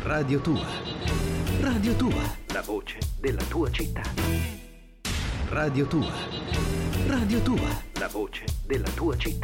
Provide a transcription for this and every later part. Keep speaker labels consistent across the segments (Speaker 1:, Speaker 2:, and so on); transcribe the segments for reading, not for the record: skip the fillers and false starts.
Speaker 1: Radio Tua. Radio Tua. La voce della tua città. Radio Tua. Radio Tua. La voce della tua città.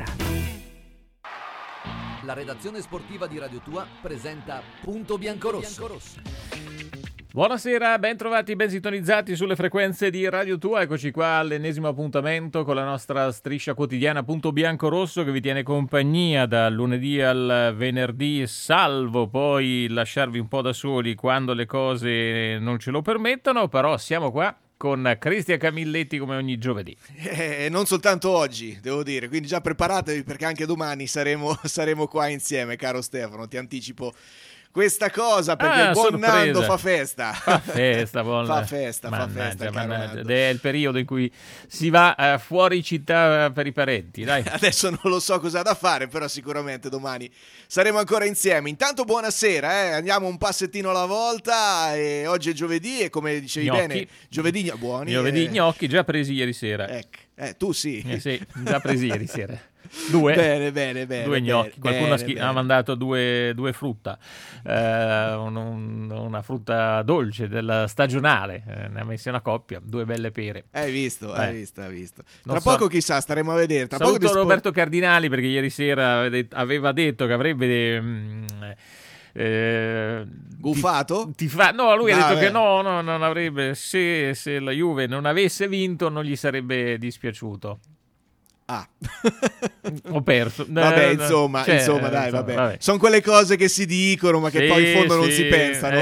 Speaker 2: La redazione sportiva di Radio Tua presenta Punto Biancorosso.
Speaker 3: Buonasera, ben trovati, ben sintonizzati sulle frequenze di Radio Tua. Eccoci qua all'ennesimo appuntamento con la nostra striscia quotidiana Punto Biancorosso, che vi tiene compagnia dal lunedì al venerdì, salvo poi lasciarvi un po' da soli quando le cose non ce lo permettono, però siamo qua con Cristian Camilletti come ogni giovedì.
Speaker 4: Non soltanto oggi, devo dire, quindi già preparatevi perché anche domani saremo qua insieme, caro Stefano, ti anticipo questa cosa perché il buon
Speaker 3: sorpresa.
Speaker 4: Nando fa festa.
Speaker 3: Fa festa,
Speaker 4: mannaggia.
Speaker 3: Ed è il periodo in cui si va fuori città per i parenti, dai.
Speaker 4: Adesso non lo so cosa ha da fare, però sicuramente domani saremo ancora insieme. Intanto buonasera, andiamo un passettino alla volta e oggi è giovedì e come dicevi
Speaker 3: Gnocchi.
Speaker 4: bene, giovedì buoni.
Speaker 3: Giovedì gnocchi già presi ieri sera.
Speaker 4: Ecco, tu sì.
Speaker 3: Sì, già presi ieri sera. Due
Speaker 4: Bene.
Speaker 3: gnocchi. Qualcuno
Speaker 4: bene.
Speaker 3: ha mandato due frutta, una frutta dolce della stagionale, ne ha messa una coppia, due belle pere.
Speaker 4: Hai visto.
Speaker 3: Non
Speaker 4: Tra poco chissà, staremo a vedere. Tra
Speaker 3: saluto
Speaker 4: poco
Speaker 3: Roberto Cardinali perché ieri sera aveva detto che avrebbe
Speaker 4: Gufato?
Speaker 3: No, lui ha detto
Speaker 4: beh.
Speaker 3: che no, non avrebbe, se la Juve non avesse vinto non gli sarebbe dispiaciuto. Ho perso.
Speaker 4: Vabbè, insomma, dai, vabbè. Sono quelle cose che si dicono, ma che
Speaker 3: sì,
Speaker 4: poi in fondo non si pensano.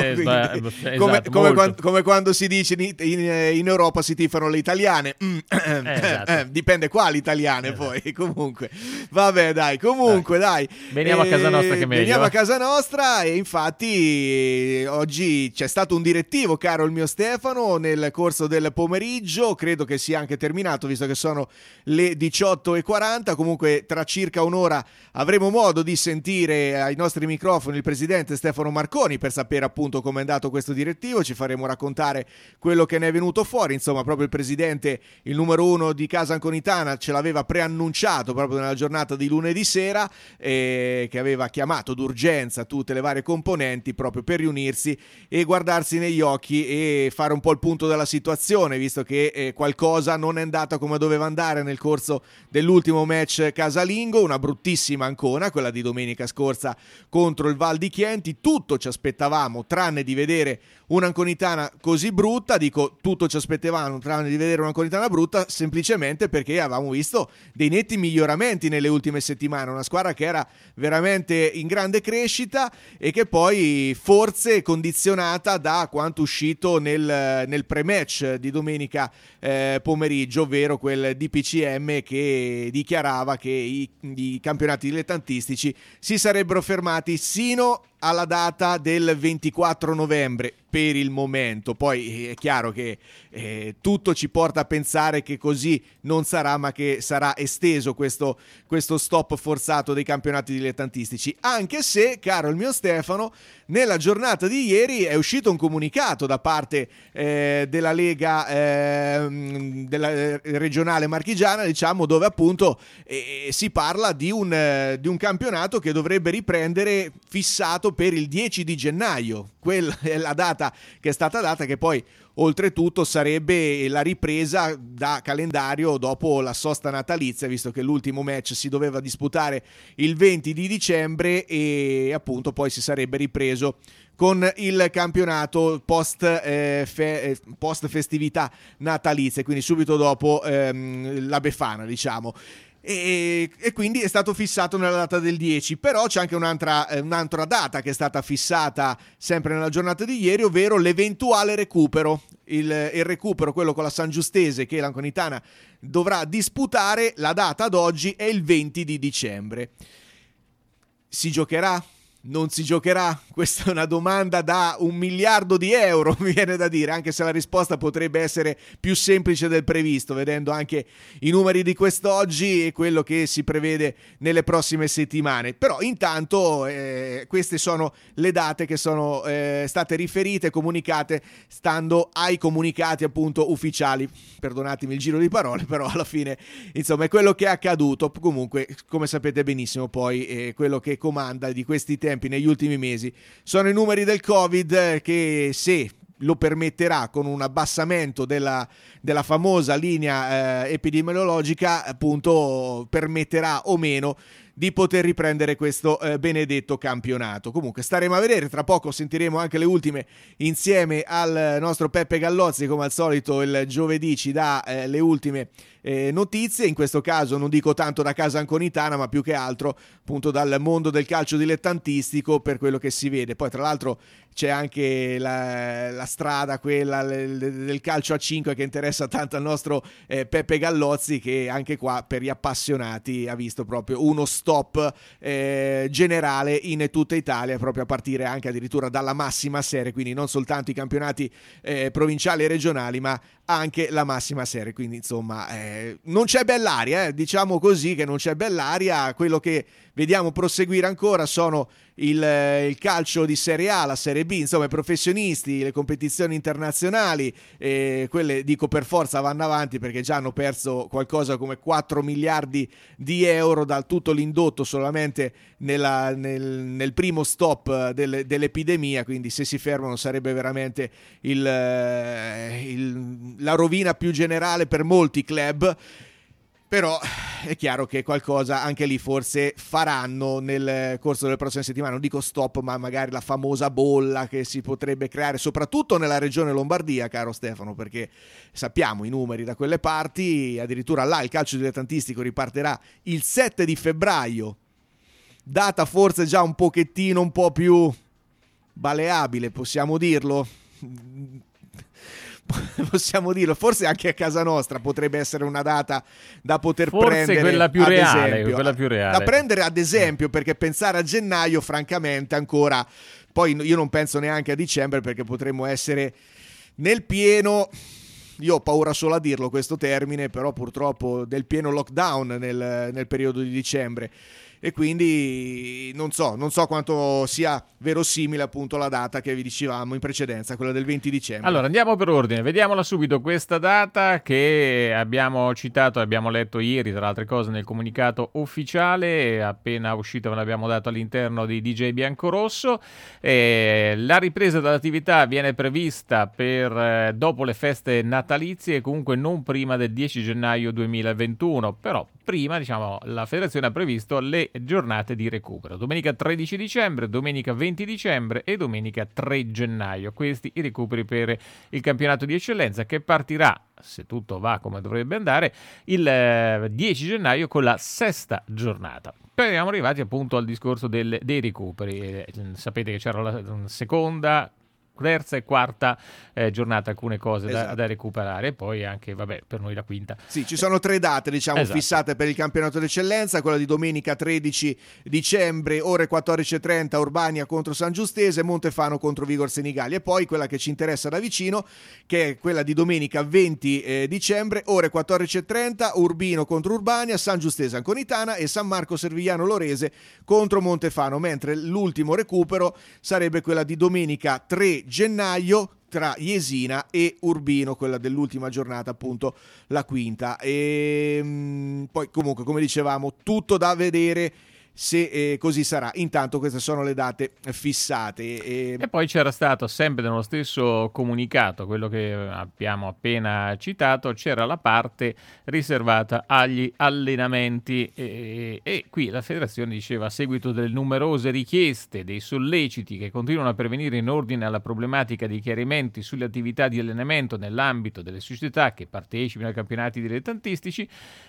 Speaker 4: Come quando si dice in Europa si tifano le italiane.
Speaker 3: Esatto.
Speaker 4: Dipende quali italiane, poi. Comunque, vabbè, dai. Dai.
Speaker 3: Veniamo a casa nostra, che meglio.
Speaker 4: Veniamo a casa nostra e infatti oggi c'è stato un direttivo, caro il mio Stefano, nel corso del pomeriggio. Credo che sia anche terminato, visto che sono le 18:40. Comunque tra circa un'ora avremo modo di sentire ai nostri microfoni il presidente Stefano Marconi per sapere appunto come è andato questo direttivo. Ci faremo raccontare quello che ne è venuto fuori. Insomma, proprio il presidente, il numero uno di Casa Anconitana, ce l'aveva preannunciato proprio nella giornata di lunedì sera, che aveva chiamato d'urgenza tutte le varie componenti proprio per riunirsi e guardarsi negli occhi e fare un po' il punto della situazione, visto che qualcosa non è andata come doveva andare nel corso dell'ultimo match casalingo. Una bruttissima Ancona, quella di domenica scorsa contro il Val di Chienti. Tutto ci aspettavamo tranne di vedere un'Anconitana così brutta. Dico tutto ci aspettavamo tranne di vedere un'Anconitana brutta semplicemente perché avevamo visto dei netti miglioramenti nelle ultime settimane, una squadra che era veramente in grande crescita e che poi forse condizionata da quanto uscito nel pre-match di domenica pomeriggio, ovvero quel DPCM che dichiarava che i campionati dilettantistici si sarebbero fermati sino alla data del 24 novembre per il momento. Poi è chiaro che tutto ci porta a pensare che così non sarà, ma che sarà esteso questo stop forzato dei campionati dilettantistici, anche se, caro il mio Stefano, nella giornata di ieri è uscito un comunicato da parte della Lega della regionale marchigiana, diciamo, dove appunto si parla di un campionato che dovrebbe riprendere fissato per il 10 di gennaio. Quella è la data che è stata data, che poi oltretutto sarebbe la ripresa da calendario dopo la sosta natalizia, visto che l'ultimo match si doveva disputare il 20 di dicembre e appunto poi si sarebbe ripreso con il campionato post festività natalizie, quindi subito dopo la Befana, diciamo. E quindi è stato fissato nella data del 10, però c'è anche un'altra data che è stata fissata sempre nella giornata di ieri, ovvero l'eventuale recupero, il recupero, quello con la San Giustese che l'Anconitana dovrà disputare. La data ad oggi è il 20 di dicembre. Si giocherà? Non si giocherà? Questa è una domanda da 1 miliardo di euro, mi viene da dire, anche se la risposta potrebbe essere più semplice del previsto, vedendo anche i numeri di quest'oggi e quello che si prevede nelle prossime settimane. Però intanto queste sono le date che sono state riferite, comunicate, stando ai comunicati appunto ufficiali. Perdonatemi il giro di parole, però alla fine insomma è quello che è accaduto. Comunque, come sapete benissimo, poi quello che comanda di questi temi tempi, negli ultimi mesi. Sono i numeri del Covid che, se lo permetterà, con un abbassamento della famosa linea epidemiologica, appunto, permetterà o meno di poter riprendere questo benedetto campionato. Comunque staremo a vedere, tra poco sentiremo anche le ultime insieme al nostro Peppe Gallozzi, come al solito il giovedì ci dà le ultime notizie, in questo caso non dico tanto da casa anconitana, ma più che altro appunto dal mondo del calcio dilettantistico, per quello che si vede. Poi tra l'altro c'è anche la strada, quella del calcio a 5, che interessa tanto al nostro Peppe Gallozzi, che anche qua per gli appassionati ha visto proprio uno stop generale in tutta Italia, proprio a partire anche addirittura dalla massima serie, quindi non soltanto i campionati provinciali e regionali, ma anche la massima serie. Quindi insomma non c'è bell'aria, diciamo così, che non c'è bell'aria. Quello che vediamo proseguire ancora sono il calcio di Serie A, la Serie B, insomma i professionisti, le competizioni internazionali, quelle dico per forza vanno avanti, perché già hanno perso qualcosa come 4 miliardi di euro dal tutto l'indotto solamente nel primo stop dell'epidemia, quindi se si fermano sarebbe veramente la rovina più generale per molti club. Però è chiaro che qualcosa anche lì forse faranno nel corso delle prossime settimane. Non dico stop, ma magari la famosa bolla che si potrebbe creare soprattutto nella regione Lombardia, caro Stefano, perché sappiamo i numeri da quelle parti. Addirittura là il calcio dilettantistico ripartirà il 7 di febbraio, data forse già un pochettino un po' più baleabile, possiamo dirlo? Possiamo dirlo, forse anche a casa nostra potrebbe essere una data da poter prendere,
Speaker 3: quella più reale, quella più reale,
Speaker 4: da prendere ad esempio, perché pensare a gennaio francamente ancora, poi io non penso neanche a dicembre, perché potremmo essere nel pieno, io ho paura solo a dirlo questo termine, però purtroppo del pieno lockdown nel periodo di dicembre. E quindi non so quanto sia verosimile appunto la data che vi dicevamo in precedenza, quella del 20 dicembre.
Speaker 3: Allora andiamo per ordine, vediamola subito questa data che abbiamo citato, abbiamo letto ieri tra le altre cose nel comunicato ufficiale appena uscito, ve l'abbiamo dato all'interno di DJ Biancorosso. La ripresa dell'attività viene prevista per dopo le feste natalizie, comunque non prima del 10 gennaio 2021, però prima, diciamo, la federazione ha previsto le giornate di recupero: domenica 13 dicembre, domenica 20 dicembre e domenica 3 gennaio. Questi i recuperi per il campionato di eccellenza, che partirà, se tutto va come dovrebbe andare, il 10 gennaio con la sesta giornata. Poi siamo arrivati appunto al discorso dei recuperi. Sapete che c'era la seconda, terza e quarta giornata, alcune cose da recuperare, e poi anche, vabbè, per noi la quinta.
Speaker 4: Sì, ci sono 3 date, diciamo, esatto, fissate per il campionato d'eccellenza: quella di domenica 13 dicembre, ore 14:30, Urbania contro San Giustese, Montefano contro Vigor Senigallia, e poi quella che ci interessa da vicino, che è quella di domenica 20 dicembre, ore 14:30, Urbino contro Urbania, San Giustese Anconitana e San Marco Servigliano Lorese contro Montefano, mentre l'ultimo recupero sarebbe quella di domenica 3 gennaio tra Jesina e Urbino, quella dell'ultima giornata, appunto la quinta. E poi comunque, come dicevamo, tutto da vedere se così sarà. Intanto queste sono le date fissate.
Speaker 3: E poi c'era stato, sempre nello stesso comunicato, quello che abbiamo appena citato, c'era la parte riservata agli allenamenti, e qui la federazione diceva: a seguito delle numerose richieste, dei solleciti che continuano a pervenire in ordine alla problematica di chiarimenti sulle attività di allenamento nell'ambito delle società che partecipano ai campionati dilettantistici,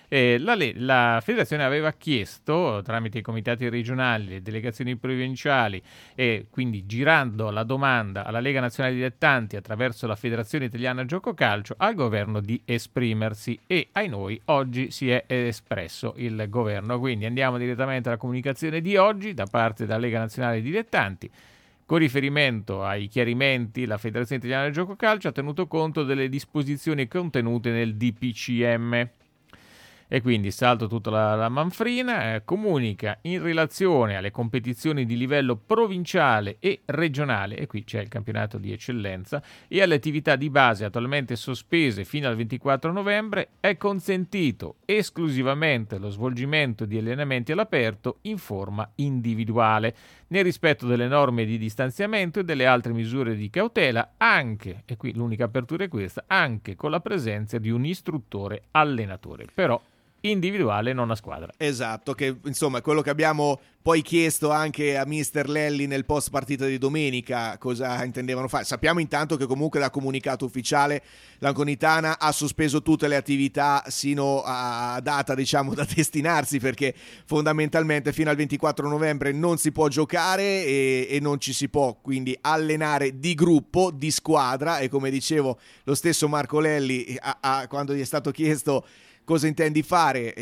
Speaker 3: la federazione aveva chiesto, tramite i comitati regionali, le delegazioni provinciali, e quindi girando la domanda alla Lega Nazionale Dilettanti attraverso la Federazione Italiana Gioco Calcio, al governo di esprimersi, e ai noi oggi si è espresso il governo. Quindi andiamo direttamente alla comunicazione di oggi da parte della Lega Nazionale Dilettanti. Con riferimento ai chiarimenti, la Federazione Italiana Gioco Calcio ha tenuto conto delle disposizioni contenute nel DPCM. e quindi salto tutta la manfrina. Comunica in relazione alle competizioni di livello provinciale e regionale, e qui c'è il campionato di eccellenza, e alle attività di base attualmente sospese fino al 24 novembre, è consentito esclusivamente lo svolgimento di allenamenti all'aperto in forma individuale, nel rispetto delle norme di distanziamento e delle altre misure di cautela, anche, e qui l'unica apertura è questa, anche con la presenza di un istruttore allenatore, però individuale, non a squadra.
Speaker 4: Esatto, che insomma è quello che abbiamo poi chiesto anche a Mister Lelli nel post partita di domenica, cosa intendevano fare. Sappiamo intanto che comunque da comunicato ufficiale l'Anconitana ha sospeso tutte le attività sino a data, diciamo, da destinarsi, perché fondamentalmente fino al 24 novembre non si può giocare e non ci si può quindi allenare di gruppo, di squadra, e come dicevo lo stesso Marco Lelli quando gli è stato chiesto cosa intendi fare,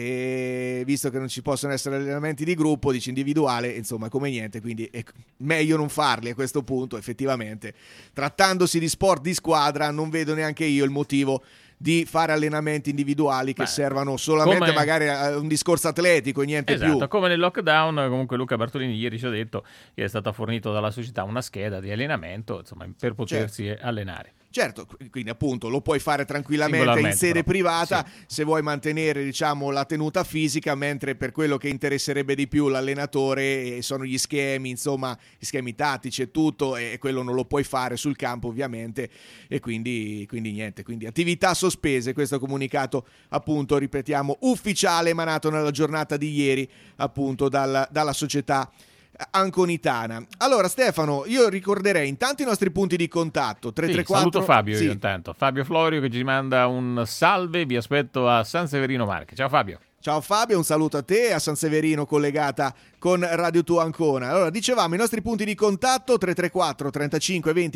Speaker 4: e visto che non ci possono essere allenamenti di gruppo, dice individuale, insomma come niente, quindi è meglio non farli a questo punto. Effettivamente, trattandosi di sport di squadra, non vedo neanche io il motivo di fare allenamenti individuali che servano solamente magari a un discorso atletico e niente più.
Speaker 3: Esatto, come nel lockdown. Comunque Luca Bartolini ieri ci ha detto che è stata fornito dalla società una scheda di allenamento, insomma, per potersi allenare.
Speaker 4: Certo, quindi appunto lo puoi fare tranquillamente in sede privata, sì, se vuoi mantenere, diciamo, la tenuta fisica, mentre per quello che interesserebbe di più l'allenatore sono gli schemi, insomma, gli schemi tattici e tutto, e quello non lo puoi fare sul campo ovviamente, e quindi niente, quindi attività sospese. Questo comunicato, appunto, ripetiamo, ufficiale, emanato nella giornata di ieri, appunto, dalla società anconitana. Allora Stefano, io ricorderei intanto i nostri punti di contatto 334.
Speaker 3: Saluto Fabio, io intanto Fabio Florio, che ci manda un salve, vi aspetto a San Severino Marche. Ciao Fabio.
Speaker 4: Ciao Fabio, un saluto a te, a San Severino collegata con Radio Tua Ancona. Allora, dicevamo i nostri punti di contatto 334 35 20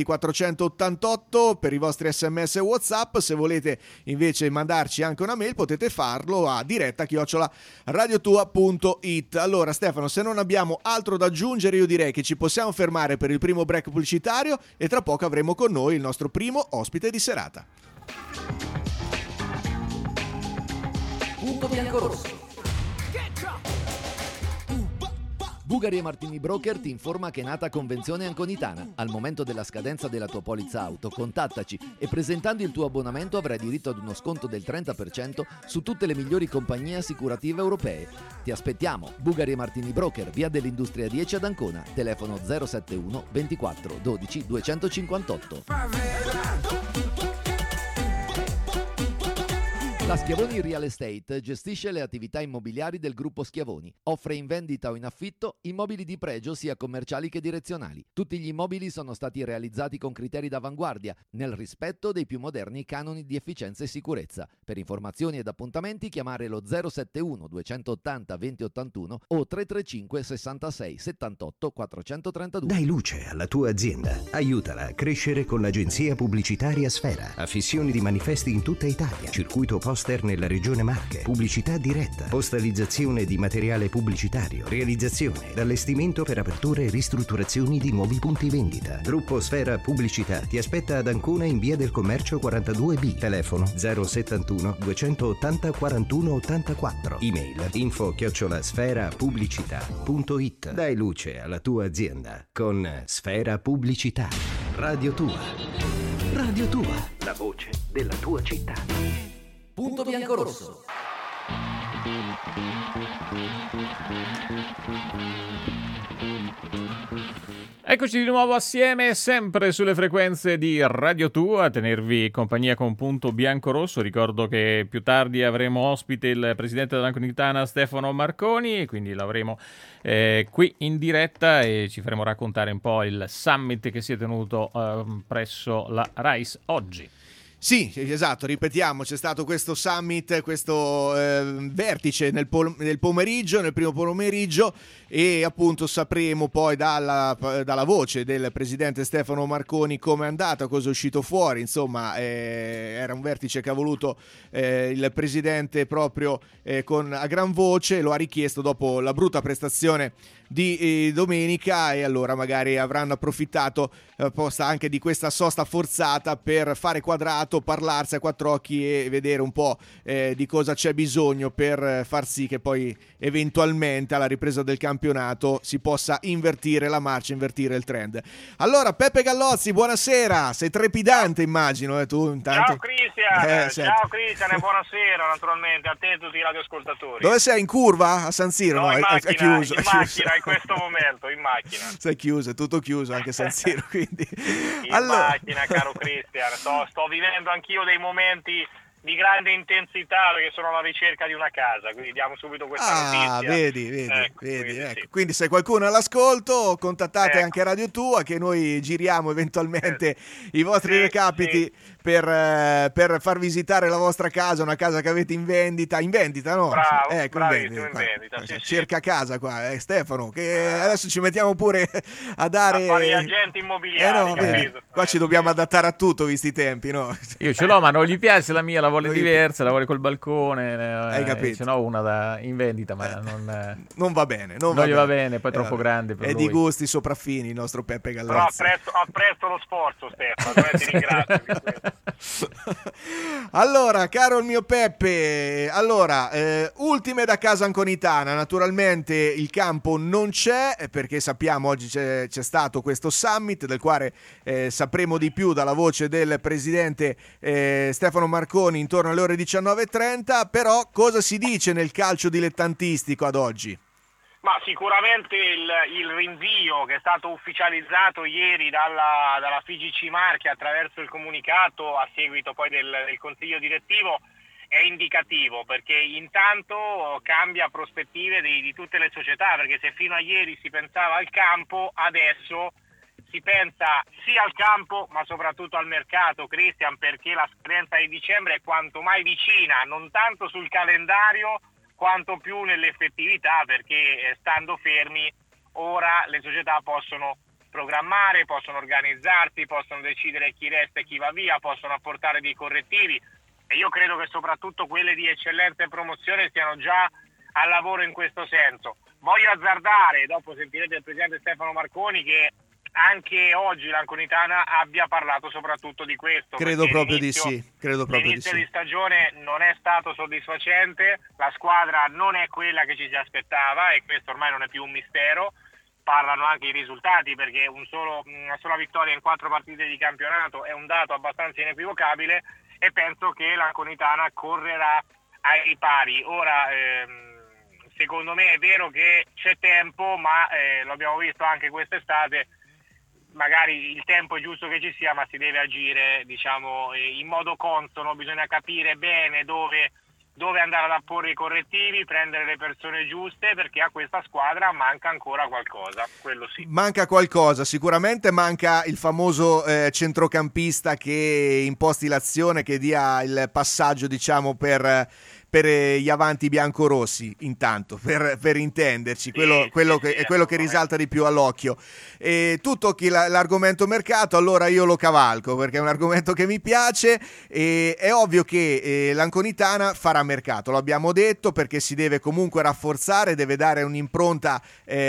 Speaker 4: 488 per i vostri SMS e WhatsApp. Se volete invece mandarci anche una mail potete farlo a diretta@radiotua.it. Allora Stefano, se non abbiamo altro da aggiungere, io direi che ci possiamo fermare per il primo break pubblicitario e tra poco avremo con noi il nostro primo ospite di serata.
Speaker 2: Punto bianco-rosso. Bugari e Martini Broker ti informa che è nata convenzione anconitana. Al momento della scadenza della tua polizza auto, contattaci e presentando il tuo abbonamento avrai diritto ad uno sconto del 30% su tutte le migliori compagnie assicurative europee. Ti aspettiamo. Bugari e Martini Broker, via dell'Industria 10 ad Ancona. Telefono 071 24 12 258. La Schiavoni Real Estate gestisce le attività immobiliari del gruppo Schiavoni. Offre in vendita o in affitto immobili di pregio sia commerciali che direzionali. Tutti gli immobili sono stati realizzati con criteri d'avanguardia, nel rispetto dei più moderni canoni di efficienza e sicurezza. Per informazioni ed appuntamenti chiamare lo 071 280 2081 o 335 66 78 432.
Speaker 1: Dai luce alla tua azienda. Aiutala a crescere con l'agenzia pubblicitaria Sfera. Affissioni di manifesti in tutta Italia. Circuito poster nella regione Marche, pubblicità diretta, postalizzazione di materiale pubblicitario, realizzazione ed allestimento per aperture e ristrutturazioni di nuovi punti vendita. Gruppo Sfera Pubblicità ti aspetta ad Ancona in via del Commercio 42B, telefono 071 280 41 84, email info@sferapubblicità.it. Dai luce alla tua azienda con Sfera Pubblicità. Radio Tua. Radio Tua, la voce della tua città.
Speaker 2: Punto bianco-rosso.
Speaker 3: Eccoci di nuovo assieme, sempre sulle frequenze di Radio Tua, a tenervi compagnia con Punto Bianco-Rosso. Ricordo che più tardi avremo ospite il presidente dell'Anconitana Stefano Marconi, e quindi l'avremo qui in diretta e ci faremo raccontare un po' il summit che si è tenuto presso la RISE oggi.
Speaker 4: Sì, esatto, ripetiamo, c'è stato questo summit, questo vertice nel pomeriggio, nel primo pomeriggio, e appunto sapremo poi dalla voce del presidente Stefano Marconi come è andata, cosa è uscito fuori. Insomma, era un vertice che ha voluto il presidente proprio a gran voce, lo ha richiesto dopo la brutta prestazione di domenica, e allora magari avranno approfittato apposta anche di questa sosta forzata per fare quadrato stato parlarsi a quattro occhi e vedere un po' di cosa c'è bisogno per far sì che poi eventualmente alla ripresa del campionato si possa invertire la marcia, invertire il trend. Allora, Peppe Gallozzi, buonasera, sei trepidante immagino, tu intanto.
Speaker 5: Ciao Cristian, ciao Cristian e buonasera naturalmente a te e a tutti i radioascoltatori.
Speaker 4: Dove sei, in curva? A San Siro?
Speaker 5: No,
Speaker 4: è chiuso.
Speaker 5: In macchina in questo momento, in macchina.
Speaker 4: Sei chiuso, è tutto chiuso anche San Siro, quindi.
Speaker 5: Macchina, caro Cristian, sto vivendo anch'io dei momenti di grande intensità perché sono alla ricerca di una casa, quindi diamo subito questa notizia.
Speaker 4: Vedi.
Speaker 5: Sì.
Speaker 4: Quindi se qualcuno è all'ascolto, contattate anche Radio Tua, che noi giriamo eventualmente i vostri recapiti per far visitare la vostra casa, una casa che avete in vendita, no?
Speaker 5: Bravo,
Speaker 4: in vendita. Cerca casa qua, Stefano, che adesso ci mettiamo pure a dare...
Speaker 5: A fare gli agenti immobiliari,
Speaker 4: qua ci dobbiamo adattare a tutto, visti i tempi, no?
Speaker 3: Io ce l'ho, ma non gli piace la mia, la vuole diversa, la vuole col balcone.
Speaker 4: Hai capito?
Speaker 3: Ce n'ho una in vendita, ma
Speaker 4: non va bene.
Speaker 3: Non gli va bene, poi è troppo grande per
Speaker 4: lui. È di gusti sopraffini il nostro Peppe Gallozzi.
Speaker 5: Però apprezzo lo sforzo, Stefano, ti ringrazio.
Speaker 4: Allora, caro il mio Peppe, ultime da casa anconitana. Naturalmente il campo non c'è, perché sappiamo oggi c'è stato questo summit del quale sapremo di più dalla voce del presidente Stefano Marconi intorno alle ore 19:30. Però cosa si dice nel calcio dilettantistico ad oggi?
Speaker 5: Ma sicuramente il rinvio che è stato ufficializzato ieri dalla FIGC Marche attraverso il comunicato a seguito poi del consiglio direttivo è indicativo, perché intanto cambia prospettive di tutte le società, perché se fino a ieri si pensava al campo, adesso si pensa sia al campo ma soprattutto al mercato, Cristian, perché la scadenza di dicembre è quanto mai vicina, non tanto sul calendario quanto più nell'effettività, perché stando fermi ora le società possono programmare, possono organizzarsi, possono decidere chi resta e chi va via, possono apportare dei correttivi, e io credo che soprattutto quelle di eccellenza e promozione stiano già al lavoro in questo senso. Voglio azzardare, dopo sentirete il presidente Stefano Marconi, che anche oggi l'Anconitana abbia parlato soprattutto di questo.
Speaker 4: Credo proprio di sì.
Speaker 5: L'inizio di stagione non è stato soddisfacente, la squadra non è quella che ci si aspettava e questo ormai non è più un mistero. Parlano anche i risultati, perché una sola vittoria in 4 partite di campionato è un dato abbastanza inequivocabile, e penso che l'Anconitana correrà ai ripari. Ora secondo me è vero che c'è tempo, ma lo abbiamo visto anche quest'estate, magari il tempo è giusto che ci sia, ma si deve agire in modo consono, bisogna capire bene dove andare ad apporre i correttivi, prendere le persone giuste, perché a questa squadra manca ancora qualcosa, quello sì.
Speaker 4: Manca qualcosa, sicuramente manca il famoso centrocampista che imposti l'azione, che dia il passaggio per gli avanti biancorossi, intanto, per intenderci, quello che risalta di più all'occhio. E tu tocchi l'argomento mercato, allora io lo cavalco, perché è un argomento che mi piace, e è ovvio che l'Anconitana farà mercato, lo abbiamo detto, perché si deve comunque rafforzare, deve dare un'impronta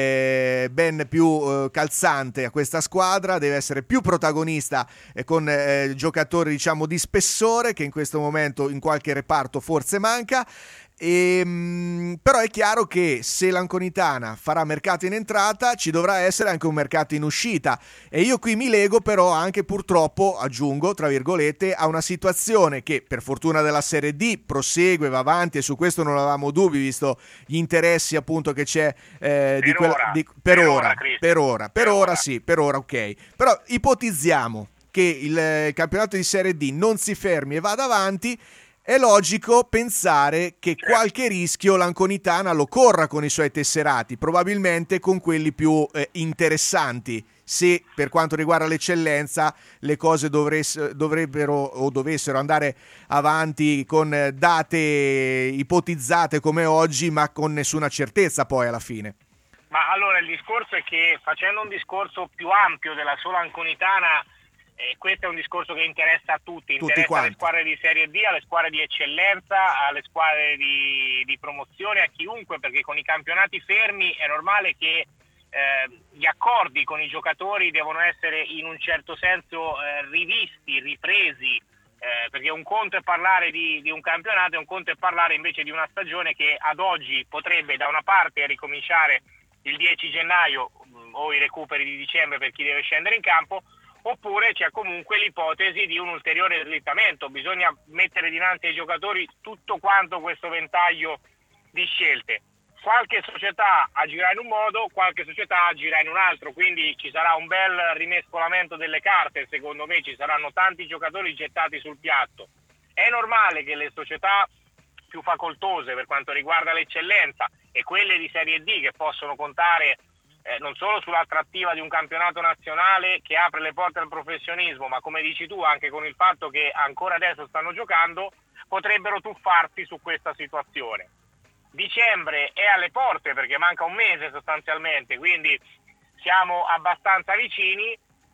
Speaker 4: ben più calzante a questa squadra, deve essere più protagonista con giocatori di spessore, che in questo momento in qualche reparto forse manca. Però è chiaro che se l'Anconitana farà mercato in entrata, ci dovrà essere anche un mercato in uscita, e io qui mi lego però anche, purtroppo, aggiungo tra virgolette, a una situazione che per fortuna della Serie D prosegue, va avanti, e su questo non avevamo dubbi visto gli interessi appunto che c'è per ora, ok. Però ipotizziamo che il campionato di Serie D non si fermi e vada avanti. È logico pensare che qualche rischio l'Anconitana lo corra con i suoi tesserati, probabilmente con quelli più interessanti, se per quanto riguarda l'eccellenza le cose dovessero andare avanti con date ipotizzate come oggi, ma con nessuna certezza poi alla fine.
Speaker 5: Ma allora il discorso è che, facendo un discorso più ampio della sola Anconitana, questo è un discorso che interessa a tutti interessa alle squadre di Serie D, alle squadre di eccellenza, alle squadre di promozione, a chiunque, perché con i campionati fermi è normale che gli accordi con i giocatori devono essere in un certo senso rivisti, ripresi, perché un conto è parlare di un campionato e un conto è parlare invece di una stagione che ad oggi potrebbe da una parte ricominciare il 10 gennaio o i recuperi di dicembre per chi deve scendere in campo, oppure c'è comunque l'ipotesi di un ulteriore slittamento. Bisogna mettere dinanzi ai giocatori tutto quanto questo ventaglio di scelte. Qualche società agirà in un modo, qualche società agirà in un altro, quindi ci sarà un bel rimescolamento delle carte, secondo me ci saranno tanti giocatori gettati sul piatto. È normale che le società più facoltose per quanto riguarda l'eccellenza e quelle di Serie D che possono contare non solo sull'attrattiva di un campionato nazionale che apre le porte al professionismo, ma come dici tu anche con il fatto che ancora adesso stanno giocando, potrebbero tuffarsi su questa situazione. Dicembre è alle porte perché manca un mese sostanzialmente, quindi siamo abbastanza vicini.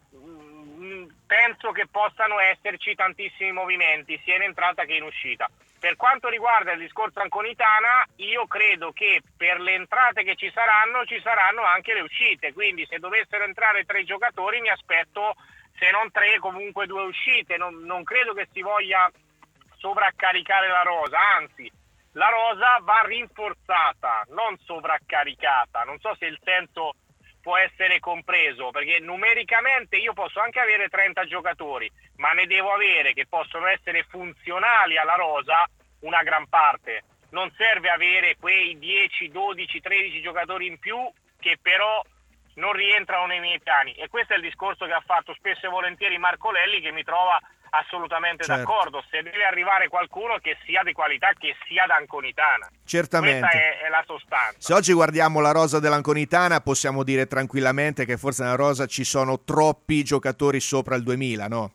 Speaker 5: Penso che possano esserci tantissimi movimenti sia in entrata che in uscita. Per quanto riguarda il discorso Anconitana, io credo che per le entrate che ci saranno anche le uscite, quindi se dovessero entrare 3 giocatori mi aspetto, se non 3, comunque 2 uscite. Non credo che si voglia sovraccaricare la rosa, anzi la rosa va rinforzata, non sovraccaricata. Non so se il senso può essere compreso, perché numericamente io posso anche avere 30 giocatori, ma ne devo avere che possono essere funzionali alla rosa una gran parte. Non serve avere quei 10, 12, 13 giocatori in più che però non rientrano nei miei piani. E questo è il discorso che ha fatto spesso e volentieri Marco Lelli, che mi trova assolutamente d'accordo. Se deve arrivare qualcuno che sia di qualità, che sia d'Anconitana.
Speaker 4: Certamente.
Speaker 5: Questa è la sostanza.
Speaker 4: Se oggi guardiamo la rosa dell'Anconitana possiamo dire tranquillamente che forse nella rosa ci sono troppi giocatori sopra il 2000, no?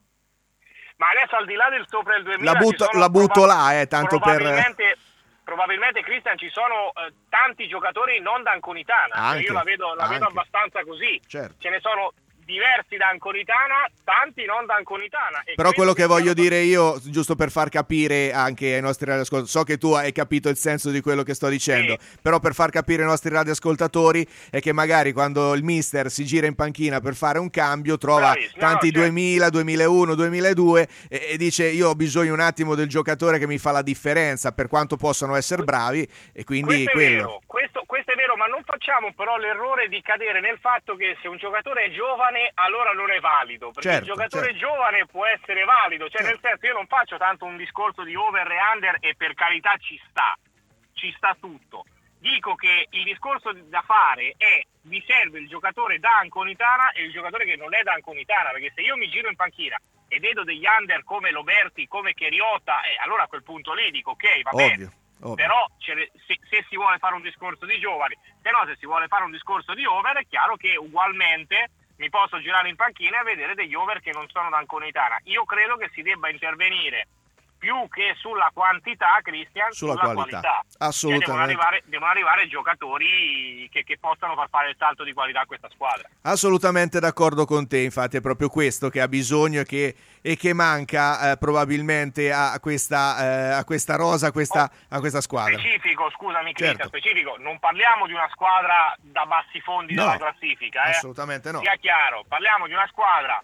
Speaker 5: Ma adesso al di là del sopra il 2000
Speaker 4: la butto là, tanto
Speaker 5: probabilmente Cristian ci sono tanti giocatori non d'Anconitana. Io la vedo abbastanza così.
Speaker 4: Certo.
Speaker 5: Ce ne sono diversi da Anconitana, tanti non da Anconitana.
Speaker 4: Però quello che voglio dire io, giusto per far capire anche ai nostri radioascoltatori, so che tu hai capito il senso di quello che sto dicendo, sì, però per far capire ai nostri radioascoltatori è che magari quando il mister si gira in panchina per fare un cambio trova tanti 2000, 2001, 2002 e dice io ho bisogno un attimo del giocatore che mi fa la differenza, per quanto possono essere bravi, e quindi quello.
Speaker 5: Questo è vero, ma non facciamo però l'errore di cadere nel fatto che se un giocatore è giovane allora non è valido, perché il giocatore giovane può essere valido, nel senso, io non faccio tanto un discorso di over e under, e per carità ci sta tutto. Dico che il discorso da fare è: mi serve il giocatore da Anconitana e il giocatore che non è da Anconitana, perché se io mi giro in panchina e vedo degli under come Loberti, come Cheriota, allora a quel punto lì dico ok, va bene. Ovvio. Però se si vuole fare un discorso di giovani, se si vuole fare un discorso di over, è chiaro che ugualmente mi posso girare in panchina e vedere degli over che non sono da Anconitana. Io credo che si debba intervenire più che sulla quantità, Cristian, sulla qualità.
Speaker 4: Assolutamente.
Speaker 5: Devono arrivare giocatori che possano far fare il salto di qualità a questa squadra.
Speaker 4: Assolutamente d'accordo con te, infatti è proprio questo che ha bisogno e che manca probabilmente a questa rosa, a questa squadra.
Speaker 5: Specifico, scusami Cristian, specifico, non parliamo di una squadra da bassi fondi della classifica.
Speaker 4: Assolutamente no.
Speaker 5: Sia chiaro, parliamo di una squadra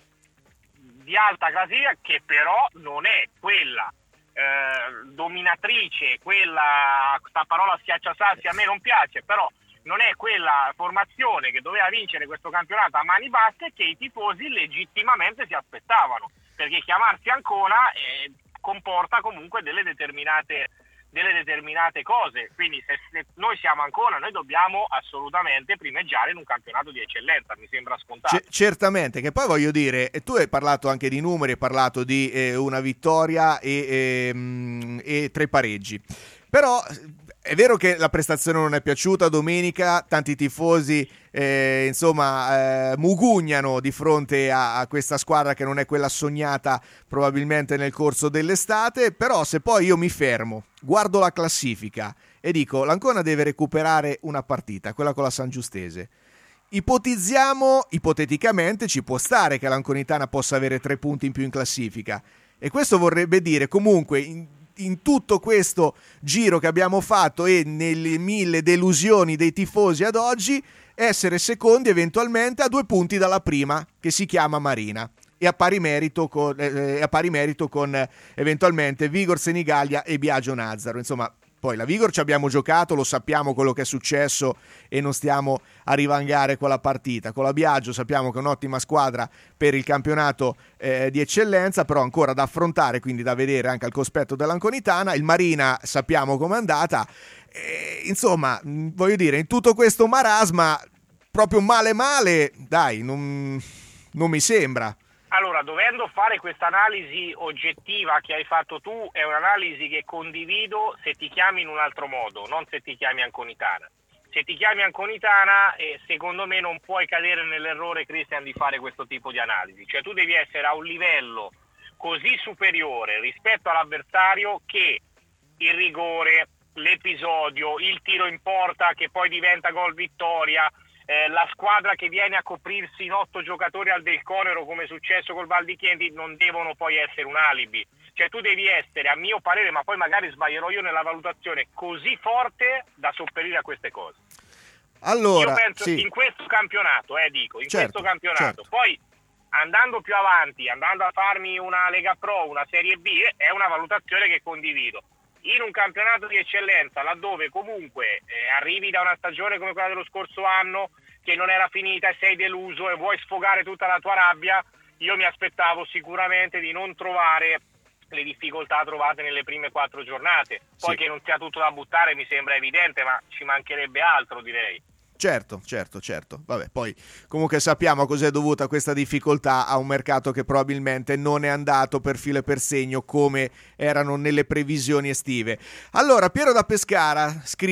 Speaker 5: di alta classifica che però non è quella dominatrice, sta parola schiacciasassi a me non piace, però non è quella formazione che doveva vincere questo campionato a mani basse che i tifosi legittimamente si aspettavano, perché chiamarsi Ancona comporta comunque delle determinate cose, quindi se noi siamo Ancona noi dobbiamo assolutamente primeggiare in un campionato di eccellenza, mi sembra scontato.
Speaker 4: Certamente, che poi voglio dire, tu hai parlato anche di numeri, hai parlato di una vittoria e 3 pareggi, però è vero che la prestazione non è piaciuta domenica, tanti tifosi mugugnano di fronte a questa squadra che non è quella sognata probabilmente nel corso dell'estate, però se poi io mi fermo, guardo la classifica e dico l'Ancona deve recuperare una partita, quella con la San Giustese, ipoteticamente ci può stare che l'Anconitana possa avere 3 punti in più in classifica, e questo vorrebbe dire comunque in tutto questo giro che abbiamo fatto e nelle 1000 delusioni dei tifosi ad oggi, essere secondi eventualmente a 2 punti dalla prima, che si chiama Marina, e a pari merito con eventualmente Vigor Senigallia e Biagio Nazzaro. Insomma, poi la Vigor ci abbiamo giocato, lo sappiamo quello che è successo e non stiamo a rivangare con la partita. Con la Biagio sappiamo che è un'ottima squadra per il campionato di eccellenza, però ancora da affrontare, quindi da vedere anche al cospetto dell'Anconitana. Il Marina sappiamo com'è andata. Insomma, voglio dire, in tutto questo marasma, proprio male, dai, non mi sembra.
Speaker 5: Allora, dovendo fare questa analisi oggettiva che hai fatto tu, è un'analisi che condivido se ti chiami in un altro modo, non se ti chiami Anconitana. Se ti chiami Anconitana, secondo me non puoi cadere nell'errore, Cristian, di fare questo tipo di analisi. Cioè tu devi essere a un livello così superiore rispetto all'avversario che il rigore, l'episodio, il tiro in porta che poi diventa gol vittoria, la squadra che viene a coprirsi in 8 giocatori al Del Conero come è successo col Val di Chieti non devono poi essere un alibi. Cioè tu devi essere, a mio parere, ma poi magari sbaglierò io nella valutazione, così forte da sopperire a queste cose.
Speaker 4: Allora,
Speaker 5: io penso
Speaker 4: sì.
Speaker 5: In questo campionato, questo campionato.
Speaker 4: Certo.
Speaker 5: Poi andando più avanti, andando a farmi una Lega Pro, una Serie B, è una valutazione che condivido. In un campionato di eccellenza, laddove comunque arrivi da una stagione come quella dello scorso anno, che non era finita e sei deluso e vuoi sfogare tutta la tua rabbia, io mi aspettavo sicuramente di non trovare le difficoltà trovate nelle prime 4 giornate. Poi che non sia tutto da buttare mi sembra evidente, ma ci mancherebbe altro, direi.
Speaker 4: Certo. Vabbè, poi comunque sappiamo a cos'è dovuta questa difficoltà, a un mercato che probabilmente non è andato per filo e per segno come erano nelle previsioni estive. Allora, Piero da Pescara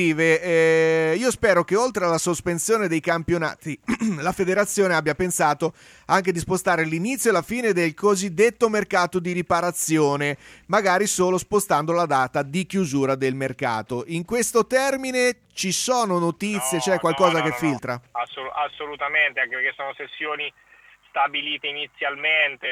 Speaker 4: scrive: io spero che oltre alla sospensione dei campionati la federazione abbia pensato anche di spostare l'inizio e la fine del cosiddetto mercato di riparazione, magari solo spostando la data di chiusura del mercato. In questo termine ci sono notizie, c'è qualcosa che filtra?
Speaker 5: Assolutamente, anche perché sono sessioni stabilite inizialmente,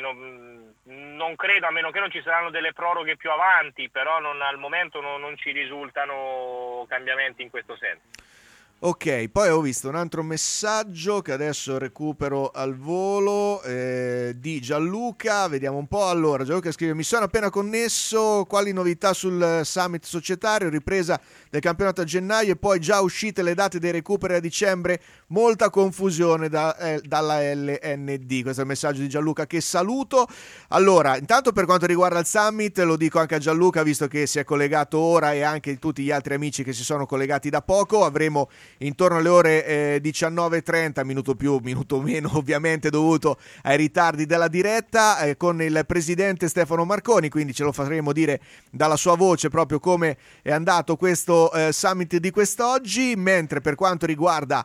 Speaker 5: non credo, a meno che non ci saranno delle proroghe più avanti, però al momento non ci risultano cambiamenti in questo senso.
Speaker 4: Ok, poi ho visto un altro messaggio che adesso recupero al volo, di Gianluca, vediamo un po'. Allora, Gianluca scrive: mi sono appena connesso, quali novità sul summit societario, ripresa del campionato a gennaio e poi già uscite le date dei recuperi a dicembre, molta confusione dalla LND. Questo è il messaggio di Gianluca, che saluto. Allora, intanto per quanto riguarda il summit, lo dico anche a Gianluca, visto che si è collegato ora, e anche tutti gli altri amici che si sono collegati da poco, avremo intorno alle ore 19:30, minuto più, minuto meno ovviamente dovuto ai ritardi della diretta, con il presidente Stefano Marconi, quindi ce lo faremo dire dalla sua voce proprio come è andato questo summit di quest'oggi. Mentre per quanto riguarda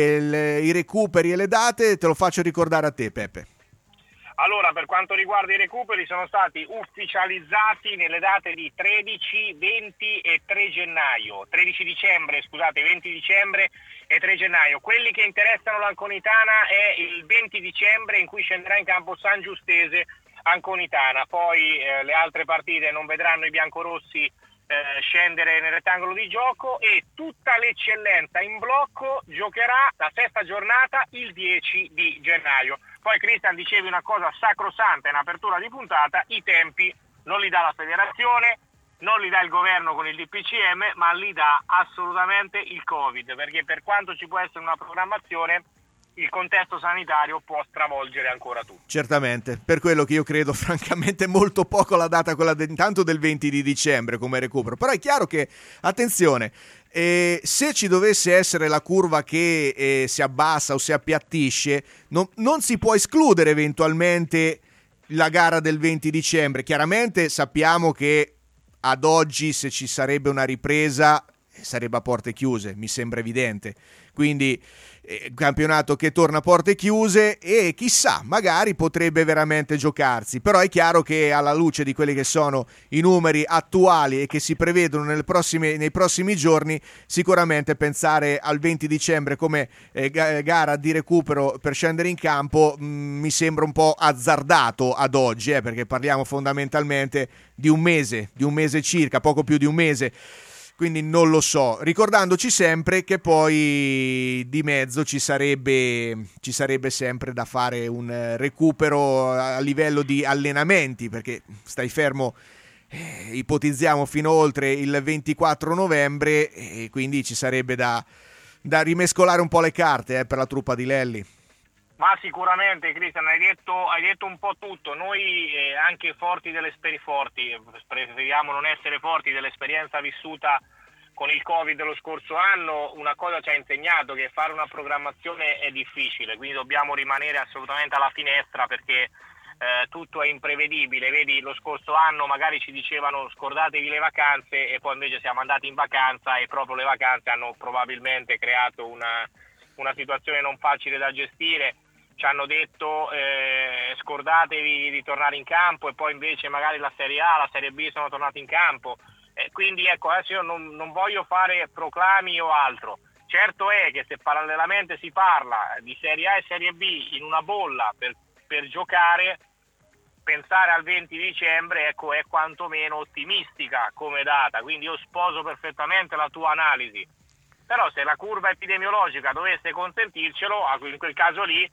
Speaker 4: i recuperi e le date, te lo faccio ricordare a te, Peppe.
Speaker 5: Allora, per quanto riguarda i recuperi, sono stati ufficializzati nelle date di 13, 20 e 3 gennaio. 13 dicembre, scusate, 20 dicembre e 3 gennaio. Quelli che interessano l'Anconitana è il 20 dicembre, in cui scenderà in campo San Giustese Anconitana. Poi le altre partite non vedranno i biancorossi scendere nel rettangolo di gioco, e tutta l'eccellenza in blocco giocherà la sesta giornata il 10 di gennaio. Poi, Cristian, dicevi una cosa sacrosanta in apertura di puntata: i tempi non li dà la federazione, non li dà il governo con il DPCM, ma li dà assolutamente il Covid, perché per quanto ci può essere una programmazione, il contesto sanitario può stravolgere ancora tutto.
Speaker 4: Certamente, per quello che io credo francamente molto poco la data quella intanto del 20 di dicembre come recupero. Però è chiaro che, attenzione, se ci dovesse essere la curva che si abbassa o si appiattisce, non si può escludere eventualmente la gara del 20 dicembre. Chiaramente sappiamo che ad oggi, se ci sarebbe una ripresa, sarebbe a porte chiuse, mi sembra evidente. Quindi campionato che torna a porte chiuse, e chissà, magari potrebbe veramente giocarsi. Però è chiaro che, alla luce di quelli che sono i numeri attuali e che si prevedono nei prossimi giorni, sicuramente pensare al 20 dicembre come gara di recupero per scendere in campo mi sembra un po' azzardato ad oggi, perché parliamo fondamentalmente di un mese circa, poco più di un mese. quindi non lo so, ricordandoci sempre che poi di mezzo ci sarebbe sempre da fare un recupero a livello di allenamenti, perché stai fermo, ipotizziamo fino oltre il 24 novembre, e quindi ci sarebbe da rimescolare un po' le carte per la truppa di Lelli.
Speaker 5: Ma sicuramente, Cristian, hai detto un po' tutto. Noi anche preferiamo non essere forti dell'esperienza vissuta con il Covid lo scorso anno. Una cosa ci ha insegnato, che fare una programmazione è difficile, quindi dobbiamo rimanere assolutamente alla finestra, perché tutto è imprevedibile. Vedi, lo scorso anno magari ci dicevano scordatevi le vacanze, e poi invece siamo andati in vacanza e proprio le vacanze hanno probabilmente creato una situazione non facile da gestire. Ci hanno detto scordatevi di tornare in campo, e poi invece magari la Serie A, la Serie B sono tornati in campo, quindi ecco, adesso io non voglio fare proclami o altro. Certo è che se parallelamente si parla di Serie A e Serie B in una bolla per giocare, pensare al 20 dicembre ecco, è quantomeno ottimistica come data, quindi io sposo perfettamente la tua analisi. Però se la curva epidemiologica dovesse consentircelo, in quel caso lì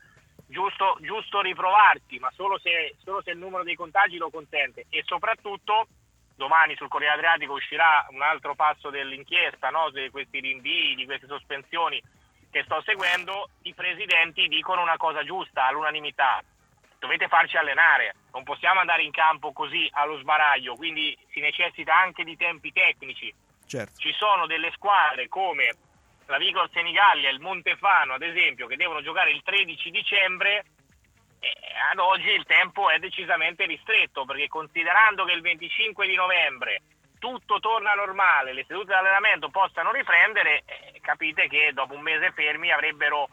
Speaker 5: giusto riprovarsi, ma solo se il numero dei contagi lo consente. E soprattutto domani sul Corriere Adriatico uscirà un altro passo dell'inchiesta, no? Di questi rinvii, di queste sospensioni che sto seguendo. I presidenti dicono una cosa giusta all'unanimità: dovete farci allenare, non possiamo andare in campo così allo sbaraglio, quindi si necessita anche di tempi tecnici.
Speaker 4: Certo.
Speaker 5: Ci sono delle squadre come la Vigor Senigallia e il Montefano, ad esempio, che devono giocare il 13 dicembre, e ad oggi il tempo è decisamente ristretto, perché considerando che il 25 di novembre tutto torna normale, le sedute di allenamento possano riprendere, capite che dopo un mese fermi avrebbero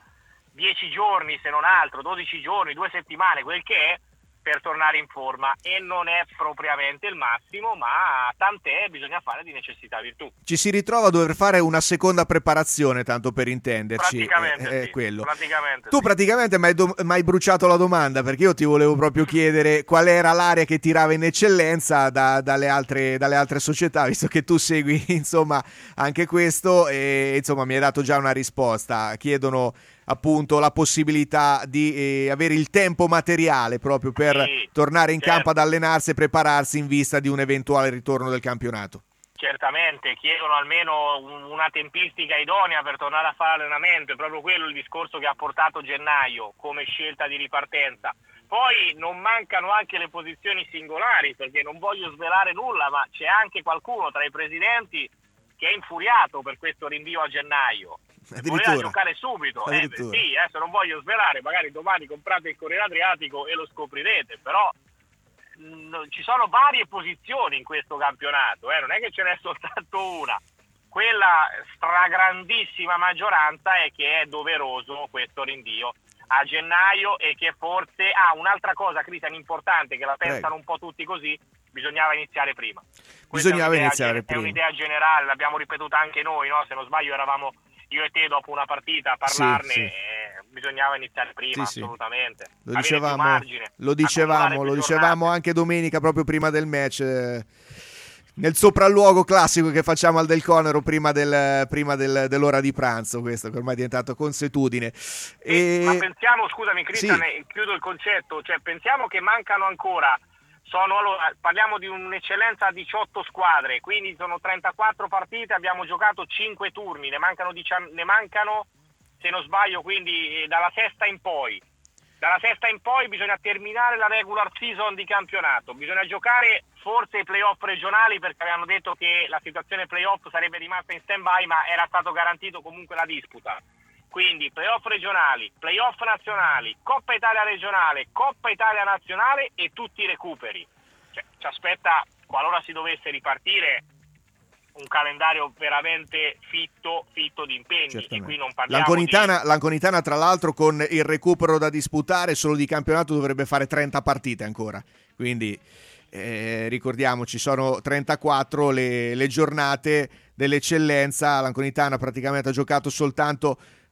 Speaker 5: 10 giorni, se non altro, 12 giorni, 2 settimane, quel che è, per tornare in forma, e non è propriamente il massimo, ma tant'è, bisogna fare di necessità virtù.
Speaker 4: Ci si ritrova a dover fare una seconda preparazione, tanto per intenderci.
Speaker 5: Praticamente sì,
Speaker 4: quello.
Speaker 5: Praticamente
Speaker 4: tu
Speaker 5: sì.
Speaker 4: praticamente mi hai bruciato la domanda, perché io ti volevo proprio chiedere qual era l'area che tirava in eccellenza dalle altre società, visto che tu segui insomma anche questo, e insomma mi hai dato già una risposta. Chiedono appunto la possibilità di avere il tempo materiale proprio per tornare in campo ad allenarsi e prepararsi in vista di un eventuale ritorno del campionato.
Speaker 5: Certamente, chiedono almeno una tempistica idonea per tornare a fare allenamento, è proprio quello il discorso che ha portato gennaio come scelta di ripartenza. Poi non mancano anche le posizioni singolari, perché non voglio svelare nulla, ma c'è anche qualcuno tra i presidenti che è infuriato per questo rinvio a gennaio. Voleva giocare subito. Sì, adesso non voglio svelare, magari domani comprate il Corriere Adriatico e lo scoprirete, però ci sono varie posizioni in questo campionato, non è che ce n'è soltanto una. Quella stragrandissima maggioranza è che è doveroso questo rinvio a gennaio, e che forse un'altra cosa, Cristian, importante, che la pensano un po' tutti così: bisognava iniziare prima. È un'idea generale, l'abbiamo ripetuta anche noi, no? Se non sbaglio eravamo io e te dopo una partita a parlarne.
Speaker 4: Sì.
Speaker 5: Bisognava iniziare prima, assolutamente.
Speaker 4: Lo dicevamo anche domenica, proprio prima del match, nel sopralluogo classico che facciamo al Del Conero prima dell'ora di pranzo, questo che ormai è diventato consuetudine.
Speaker 5: Ma pensiamo, scusami Cristian, chiudo il concetto, cioè pensiamo che mancano ancora, parliamo di un'eccellenza a 18 squadre, quindi sono 34 partite, abbiamo giocato 5 turni, ne mancano, se non sbaglio, quindi dalla sesta in poi. Dalla sesta in poi bisogna terminare la regular season di campionato, bisogna giocare forse i playoff regionali, perché avevano detto che la situazione playoff sarebbe rimasta in stand-by, ma era stato garantito comunque la disputa. Quindi playoff regionali, playoff nazionali, Coppa Italia regionale, Coppa Italia nazionale e tutti i recuperi. Ci aspetta, qualora si dovesse ripartire, un calendario veramente fitto di impegni. E qui non parliamo
Speaker 4: L'Anconitana, tra l'altro, con il recupero da disputare solo di campionato, dovrebbe fare 30 partite ancora, quindi ricordiamoci, sono 34 le giornate dell'eccellenza. L'Anconitana praticamente ha giocato soltanto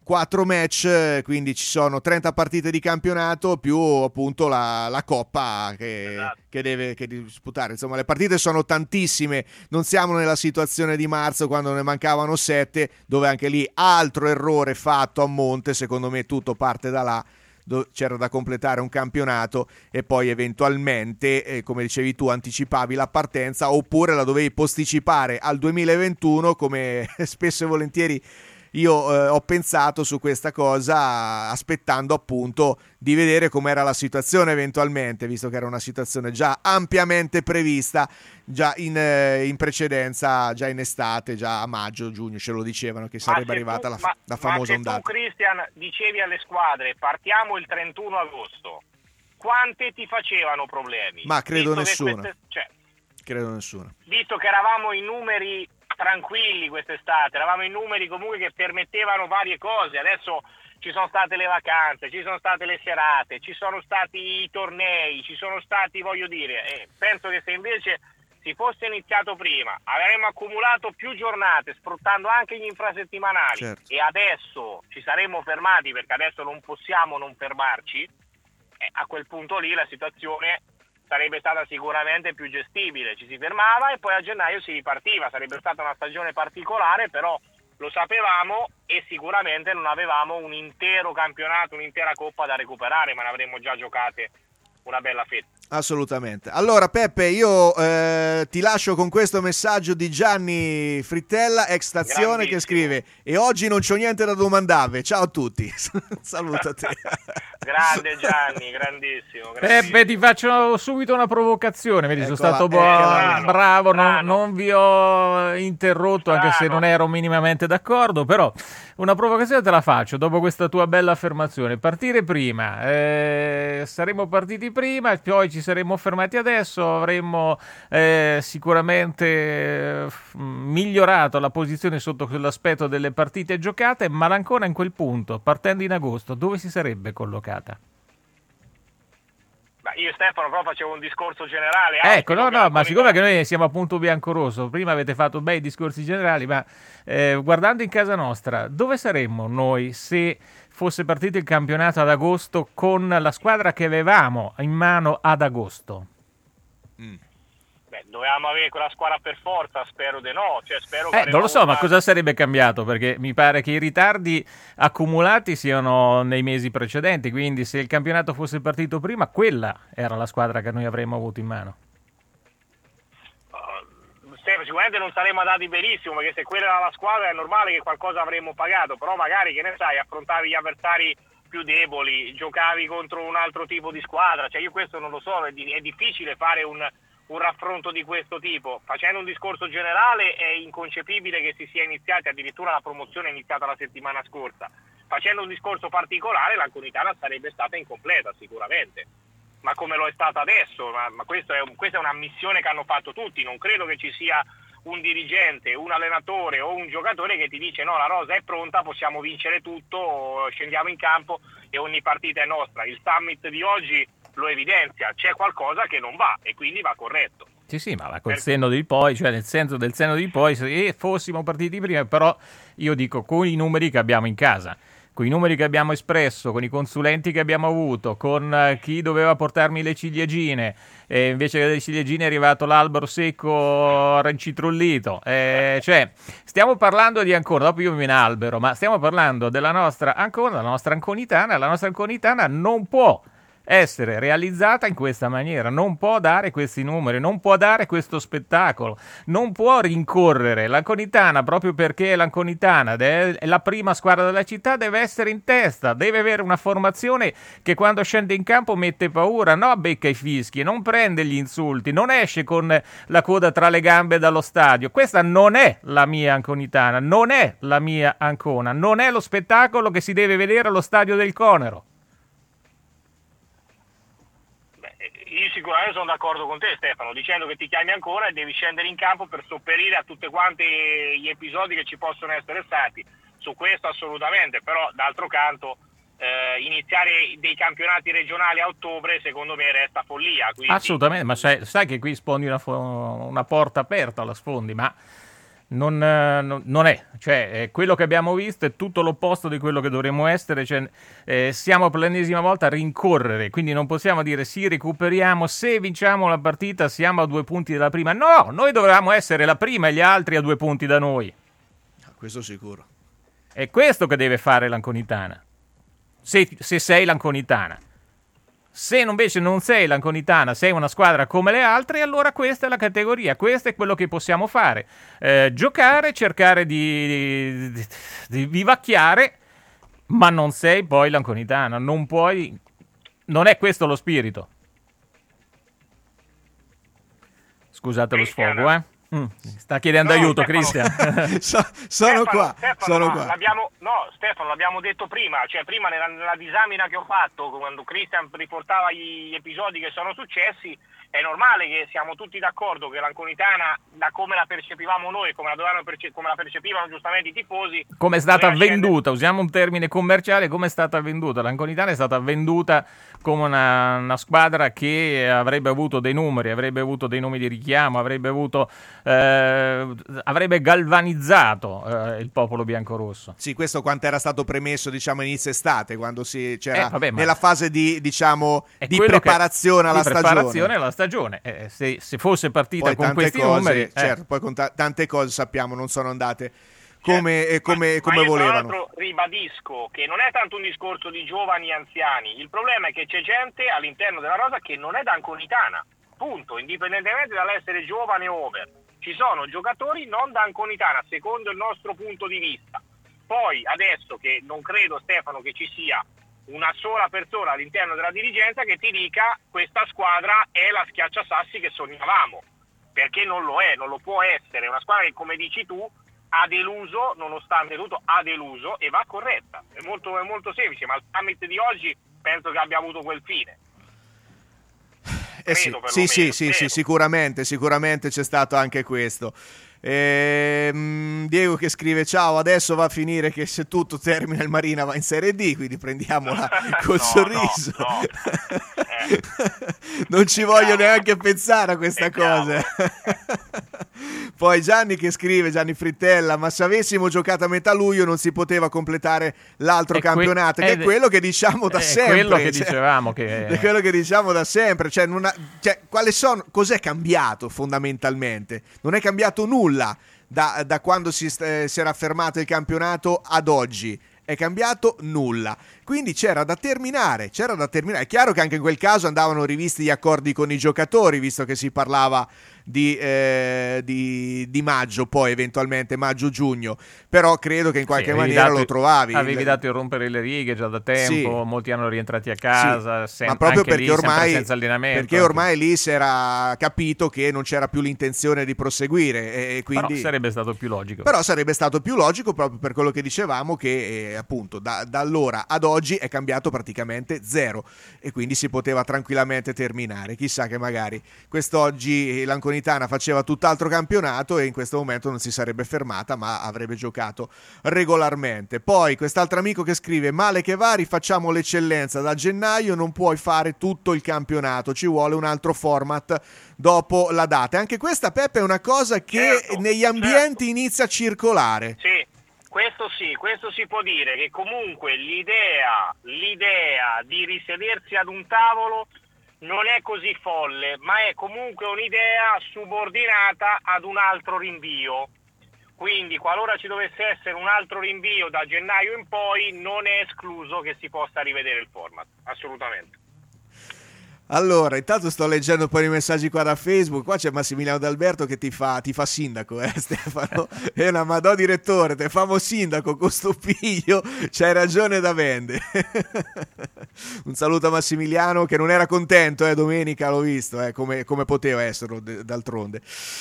Speaker 4: 4 match, quindi ci sono 30 partite di campionato più appunto la Coppa che deve disputare. Insomma, le partite sono tantissime, non siamo nella situazione di marzo quando ne mancavano 7, dove anche lì altro errore fatto a monte, secondo me tutto parte da là. C'era da completare un campionato e poi eventualmente, come dicevi tu, anticipavi la partenza oppure la dovevi posticipare al 2021, come spesso e volentieri io ho pensato su questa cosa, aspettando appunto di vedere com'era la situazione eventualmente, visto che era una situazione già ampiamente prevista già in precedenza, già in estate, già a maggio, giugno ce lo dicevano che sarebbe arrivata la famosa ondata.
Speaker 5: Ma se tu, Cristian, dicevi alle squadre partiamo il 31 agosto, quante ti facevano problemi?
Speaker 4: Ma credo nessuna. Credo nessuna.
Speaker 5: Visto che eravamo in numeri tranquilli quest'estate, eravamo in numeri comunque che permettevano varie cose. Adesso ci sono state le vacanze, ci sono state le serate, ci sono stati i tornei, ci sono stati, voglio dire, penso che se invece si fosse iniziato prima avremmo accumulato più giornate sfruttando anche gli infrasettimanali, certo, e adesso ci saremmo fermati, perché adesso non possiamo non fermarci, a quel punto lì la situazione sarebbe stata sicuramente più gestibile, ci si fermava e poi a gennaio si ripartiva, sarebbe stata una stagione particolare, però lo sapevamo e sicuramente non avevamo un intero campionato, un'intera coppa da recuperare, ma ne avremmo già giocate una bella fetta.
Speaker 4: Assolutamente. Allora Peppe, io ti lascio con questo messaggio di Gianni Frittella, ex stazione, che scrive: e oggi non c'ho niente da domandarvi, ciao a tutti. Saluto a te.
Speaker 5: Grande Gianni, grandissimo.
Speaker 3: Peppe, ti faccio subito una provocazione, vedi, sono stato bravo, non vi ho interrotto, anche se non ero minimamente d'accordo, però una provocazione te la faccio dopo questa tua bella affermazione. Partire prima, saremmo partiti prima e poi ci saremmo fermati adesso, avremmo sicuramente migliorato la posizione sotto quell'aspetto delle partite giocate, ma l'Ancona in quel punto, partendo in agosto, dove si sarebbe collocata?
Speaker 5: Io e Stefano però facevo un discorso generale.
Speaker 3: Ecco, ma siccome che noi siamo appunto biancorosso, prima avete fatto bei discorsi generali, ma guardando in casa nostra, dove saremmo noi se fosse partito il campionato ad agosto con la squadra che avevamo in mano ad agosto?
Speaker 5: Dovevamo avere quella squadra per forza, spero di no. Spero
Speaker 3: non lo so, ma cosa sarebbe cambiato? Perché mi pare che i ritardi accumulati siano nei mesi precedenti, quindi se il campionato fosse partito prima, quella era la squadra che noi avremmo avuto in mano.
Speaker 5: Sicuramente non saremmo andati benissimo, perché se quella era la squadra è normale che qualcosa avremmo pagato, però magari, che ne sai, affrontavi gli avversari più deboli, giocavi contro un altro tipo di squadra, io questo non lo so, è difficile fare un raffronto di questo tipo. Facendo un discorso generale è inconcepibile che si sia iniziati, addirittura la promozione è iniziata la settimana scorsa. Facendo un discorso particolare, l'Anconitana sarebbe stata incompleta sicuramente, ma come lo è stata adesso, ma questa è una missione che hanno fatto tutti. Non credo che ci sia un dirigente, un allenatore o un giocatore che ti dice no, la rosa è pronta, possiamo vincere tutto, scendiamo in campo e ogni partita è nostra. Il summit di oggi lo evidenzia, c'è qualcosa che non va e quindi va corretto.
Speaker 3: Sì, ma col senno di poi, cioè nel senso del senno di poi, se fossimo partiti prima, però io dico con i numeri che abbiamo in casa, con i numeri che abbiamo espresso, con i consulenti che abbiamo avuto, con chi doveva portarmi le ciliegine, e invece delle ciliegine è arrivato l'albero secco arancitrullito, cioè stiamo parlando di Ancona, dopo io mi viene albero, ma stiamo parlando della nostra Ancona, la nostra Anconitana non può essere realizzata in questa maniera, non può dare questi numeri, non può dare questo spettacolo, non può rincorrere. L'Anconitana, proprio perché l'Anconitana è la prima squadra della città, deve essere in testa, deve avere una formazione che quando scende in campo mette paura, no becca i fischi, non prende gli insulti, non esce con la coda tra le gambe dallo stadio. Questa non è la mia Anconitana, non è la mia Ancona, non è lo spettacolo che si deve vedere allo stadio del Conero.
Speaker 5: Io sicuramente sono d'accordo con te, Stefano, dicendo che ti chiami ancora e devi scendere in campo per sopperire a tutte quante gli episodi che ci possono essere stati. Su questo assolutamente, però d'altro canto iniziare dei campionati regionali a ottobre secondo me resta follia. Quindi...
Speaker 3: Assolutamente, ma sai che qui sfondi una porta aperta alla sfondi, ma non è, cioè quello che abbiamo visto è tutto l'opposto di quello che dovremmo essere, cioè, siamo per l'ennesima volta a rincorrere, quindi non possiamo dire sì, recuperiamo, se vinciamo la partita siamo a 2 punti dalla prima, no, noi dovevamo essere la prima e gli altri a 2 punti da noi.
Speaker 4: Questo sicuro.
Speaker 3: È questo che deve fare l'Anconitana, se sei l'Anconitana. Se invece non sei l'Anconitana, sei una squadra come le altre, allora questa è la categoria, questo è quello che possiamo fare. Giocare, cercare di vivacchiare, ma non sei poi l'Anconitana, non puoi, non è questo lo spirito. Scusate lo sfogo, Sta chiedendo aiuto, Cristian.
Speaker 4: Sono qua.
Speaker 5: Stefano, l'abbiamo detto prima, cioè prima nella disamina che ho fatto, quando Cristian riportava gli episodi che sono successi, è normale che siamo tutti d'accordo che l'Anconitana, da come la percepivamo noi, come la percepivano giustamente i tifosi,
Speaker 3: come è stata venduta, usiamo un termine commerciale, come è stata venduta. L'Anconitana è stata venduta come una squadra che avrebbe avuto dei numeri di richiamo, avrebbe galvanizzato il popolo biancorosso.
Speaker 4: Sì, questo quanto era stato premesso, diciamo, inizio estate, quando c'era nella fase di preparazione alla
Speaker 3: stagione. Se fosse partita poi con questi numeri,
Speaker 4: certo, poi con tante cose sappiamo non sono andate come volevano.
Speaker 5: Tra l'altro ribadisco che non è tanto un discorso di giovani e anziani, il problema è che c'è gente all'interno della rosa che non è d'Anconitana, punto, indipendentemente dall'essere giovane o over. Ci sono giocatori non d'Anconitana, secondo il nostro punto di vista. Poi adesso che non credo, Stefano, che ci sia una sola persona all'interno della dirigenza che ti dica questa squadra è la schiacciasassi che sognavamo, perché non lo è, non lo può essere. È una squadra che, come dici tu, ha deluso, nonostante tutto ha deluso, e va corretta. È molto semplice, ma il summit di oggi penso che abbia avuto quel fine.
Speaker 4: Sì, sicuramente c'è stato anche questo. Diego che scrive: ciao, adesso va a finire che se tutto termina il Marina va in Serie D, quindi prendiamola col sorriso. Non ci voglio neanche pensare a questa cosa. Poi Gianni che scrive, Gianni Frittella: ma se avessimo giocato a metà luglio non si poteva completare l'altro campionato, che è quello che diciamo da sempre.
Speaker 3: Quello che dicevamo
Speaker 4: è quello che diciamo da sempre. Cos'è cambiato fondamentalmente? Non è cambiato nulla da quando si era fermato il campionato ad oggi. È cambiato nulla, quindi c'era da terminare. È chiaro che anche in quel caso andavano rivisti gli accordi con i giocatori, visto che si parlava di maggio, poi eventualmente maggio-giugno, però credo che in qualche maniera lo trovavi.
Speaker 3: Avevi dato a rompere le righe già da tempo, molti hanno rientrati a casa,
Speaker 4: ma proprio perché
Speaker 3: ormai senza allenamento.
Speaker 4: Perché ormai lì si era capito che non c'era più l'intenzione di proseguire, e quindi
Speaker 3: però sarebbe stato più logico.
Speaker 4: Proprio per quello che dicevamo, che appunto da allora ad oggi è cambiato praticamente zero, e quindi si poteva tranquillamente terminare. Chissà che magari quest'oggi l'Anconitana faceva tutt'altro campionato e in questo momento non si sarebbe fermata, ma avrebbe giocato regolarmente. Poi quest'altro amico che scrive: male che va, rifacciamo l'eccellenza, da gennaio non puoi fare tutto il campionato, ci vuole un altro format dopo la data. Anche questa, Peppe, è una cosa che negli ambienti inizia a circolare.
Speaker 5: Questo si può dire, che comunque l'idea di risedersi ad un tavolo non è così folle, ma è comunque un'idea subordinata ad un altro rinvio. Quindi qualora ci dovesse essere un altro rinvio da gennaio in poi, non è escluso che si possa rivedere il format, assolutamente.
Speaker 4: Allora, intanto sto leggendo poi i messaggi qua da Facebook. Qua c'è Massimiliano D'Alberto che ti fa sindaco, Stefano. È una madò direttore, te famo sindaco con sto piglio, c'hai ragione da vendere. Un saluto a Massimiliano, che non era contento, domenica l'ho visto, come poteva esserlo d'altronde.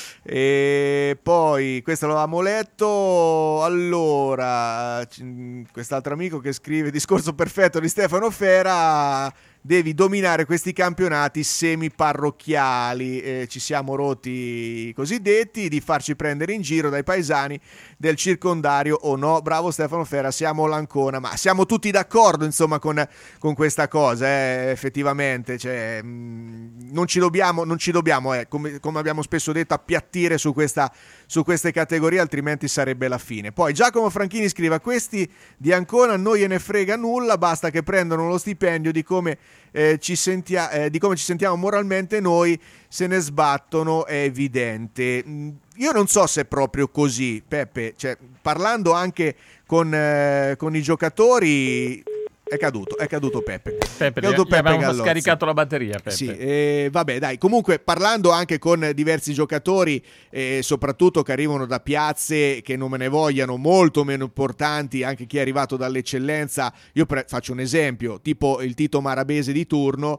Speaker 4: E poi questo l'avevamo letto. Allora, quest'altro amico che scrive: discorso perfetto di Stefano Fera. devi dominare questi campionati semi-parrocchiali. Ci siamo rotti i cosiddetti di farci prendere in giro dai paesani del circondario o no. Bravo Stefano Ferra, siamo l'Ancona, ma siamo tutti d'accordo insomma con questa cosa, effettivamente, cioè, non ci dobbiamo come abbiamo spesso detto, appiattire su queste categorie, altrimenti sarebbe la fine. Poi Giacomo Franchini scrive: a questi di Ancona non gliene frega nulla, basta che prendano lo stipendio, di come ci sentiamo moralmente noi, se ne sbattono, è evidente. Io non so se è proprio così, Peppe, cioè, parlando anche con i giocatori. È caduto Peppe.
Speaker 3: Abbiamo scaricato la batteria, Peppe.
Speaker 4: Sì, vabbè, dai. Comunque, parlando anche con diversi giocatori, soprattutto che arrivano da piazze che non me ne vogliano, molto meno importanti, anche chi è arrivato dall'eccellenza. Io faccio un esempio, tipo il Tito Marabese di turno.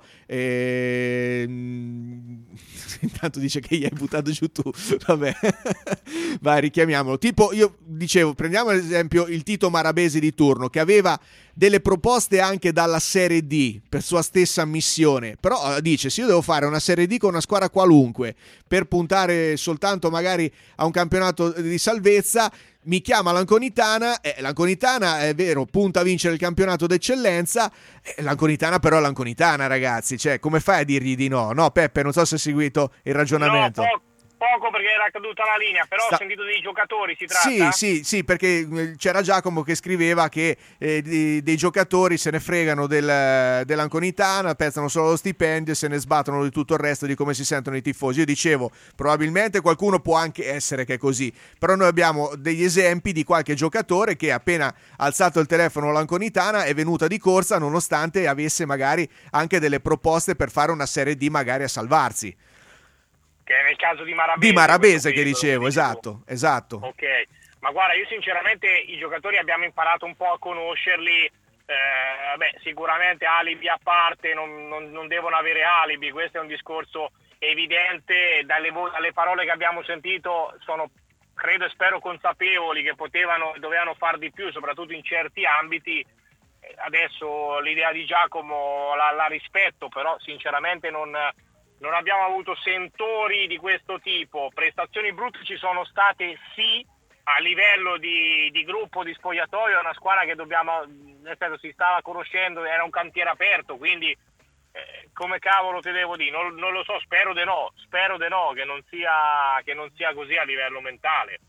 Speaker 4: Intanto dice che gli hai buttato giù tu. Vabbè, vai, richiamiamolo. Tipo, io dicevo, prendiamo ad esempio il Tito Marabese di turno, che aveva delle proposte anche dalla Serie D per sua stessa ammissione, però dice: se io devo fare una Serie D con una squadra qualunque per puntare soltanto magari a un campionato di salvezza, mi chiama l'Anconitana, l'Anconitana è vero, punta a vincere il campionato d'eccellenza, l'Anconitana però è l'Anconitana, ragazzi, cioè come fai a dirgli di no? No, Peppe, non so se hai seguito il ragionamento.
Speaker 5: No, poco perché era caduta la linea, però ho sentito dei giocatori, si tratta?
Speaker 4: Sì, perché c'era Giacomo che scriveva che dei giocatori se ne fregano dell'Anconitana, pensano solo allo stipendio e se ne sbattono di tutto il resto, di come si sentono i tifosi. Io dicevo, probabilmente qualcuno può anche essere che è così, però noi abbiamo degli esempi di qualche giocatore che appena alzato il telefono all'Anconitana è venuta di corsa, nonostante avesse magari anche delle proposte per fare una Serie D magari a salvarsi.
Speaker 5: Che è nel caso di Marabese.
Speaker 4: Di Marabese che dicevo, esatto.
Speaker 5: Ok, ma guarda, io sinceramente i giocatori abbiamo imparato un po' a conoscerli, sicuramente alibi a parte, non devono avere alibi, questo è un discorso evidente, dalle parole che abbiamo sentito sono, credo e spero, consapevoli che dovevano far di più, soprattutto in certi ambiti. Adesso l'idea di Giacomo la rispetto, però sinceramente non abbiamo avuto sentori di questo tipo. Prestazioni brutte ci sono state, sì, a livello di gruppo, di spogliatoio. È una squadra che nel senso, si stava conoscendo, era un cantiere aperto, quindi come cavolo te devo dire, non lo so, spero di no, che non sia così a livello mentale.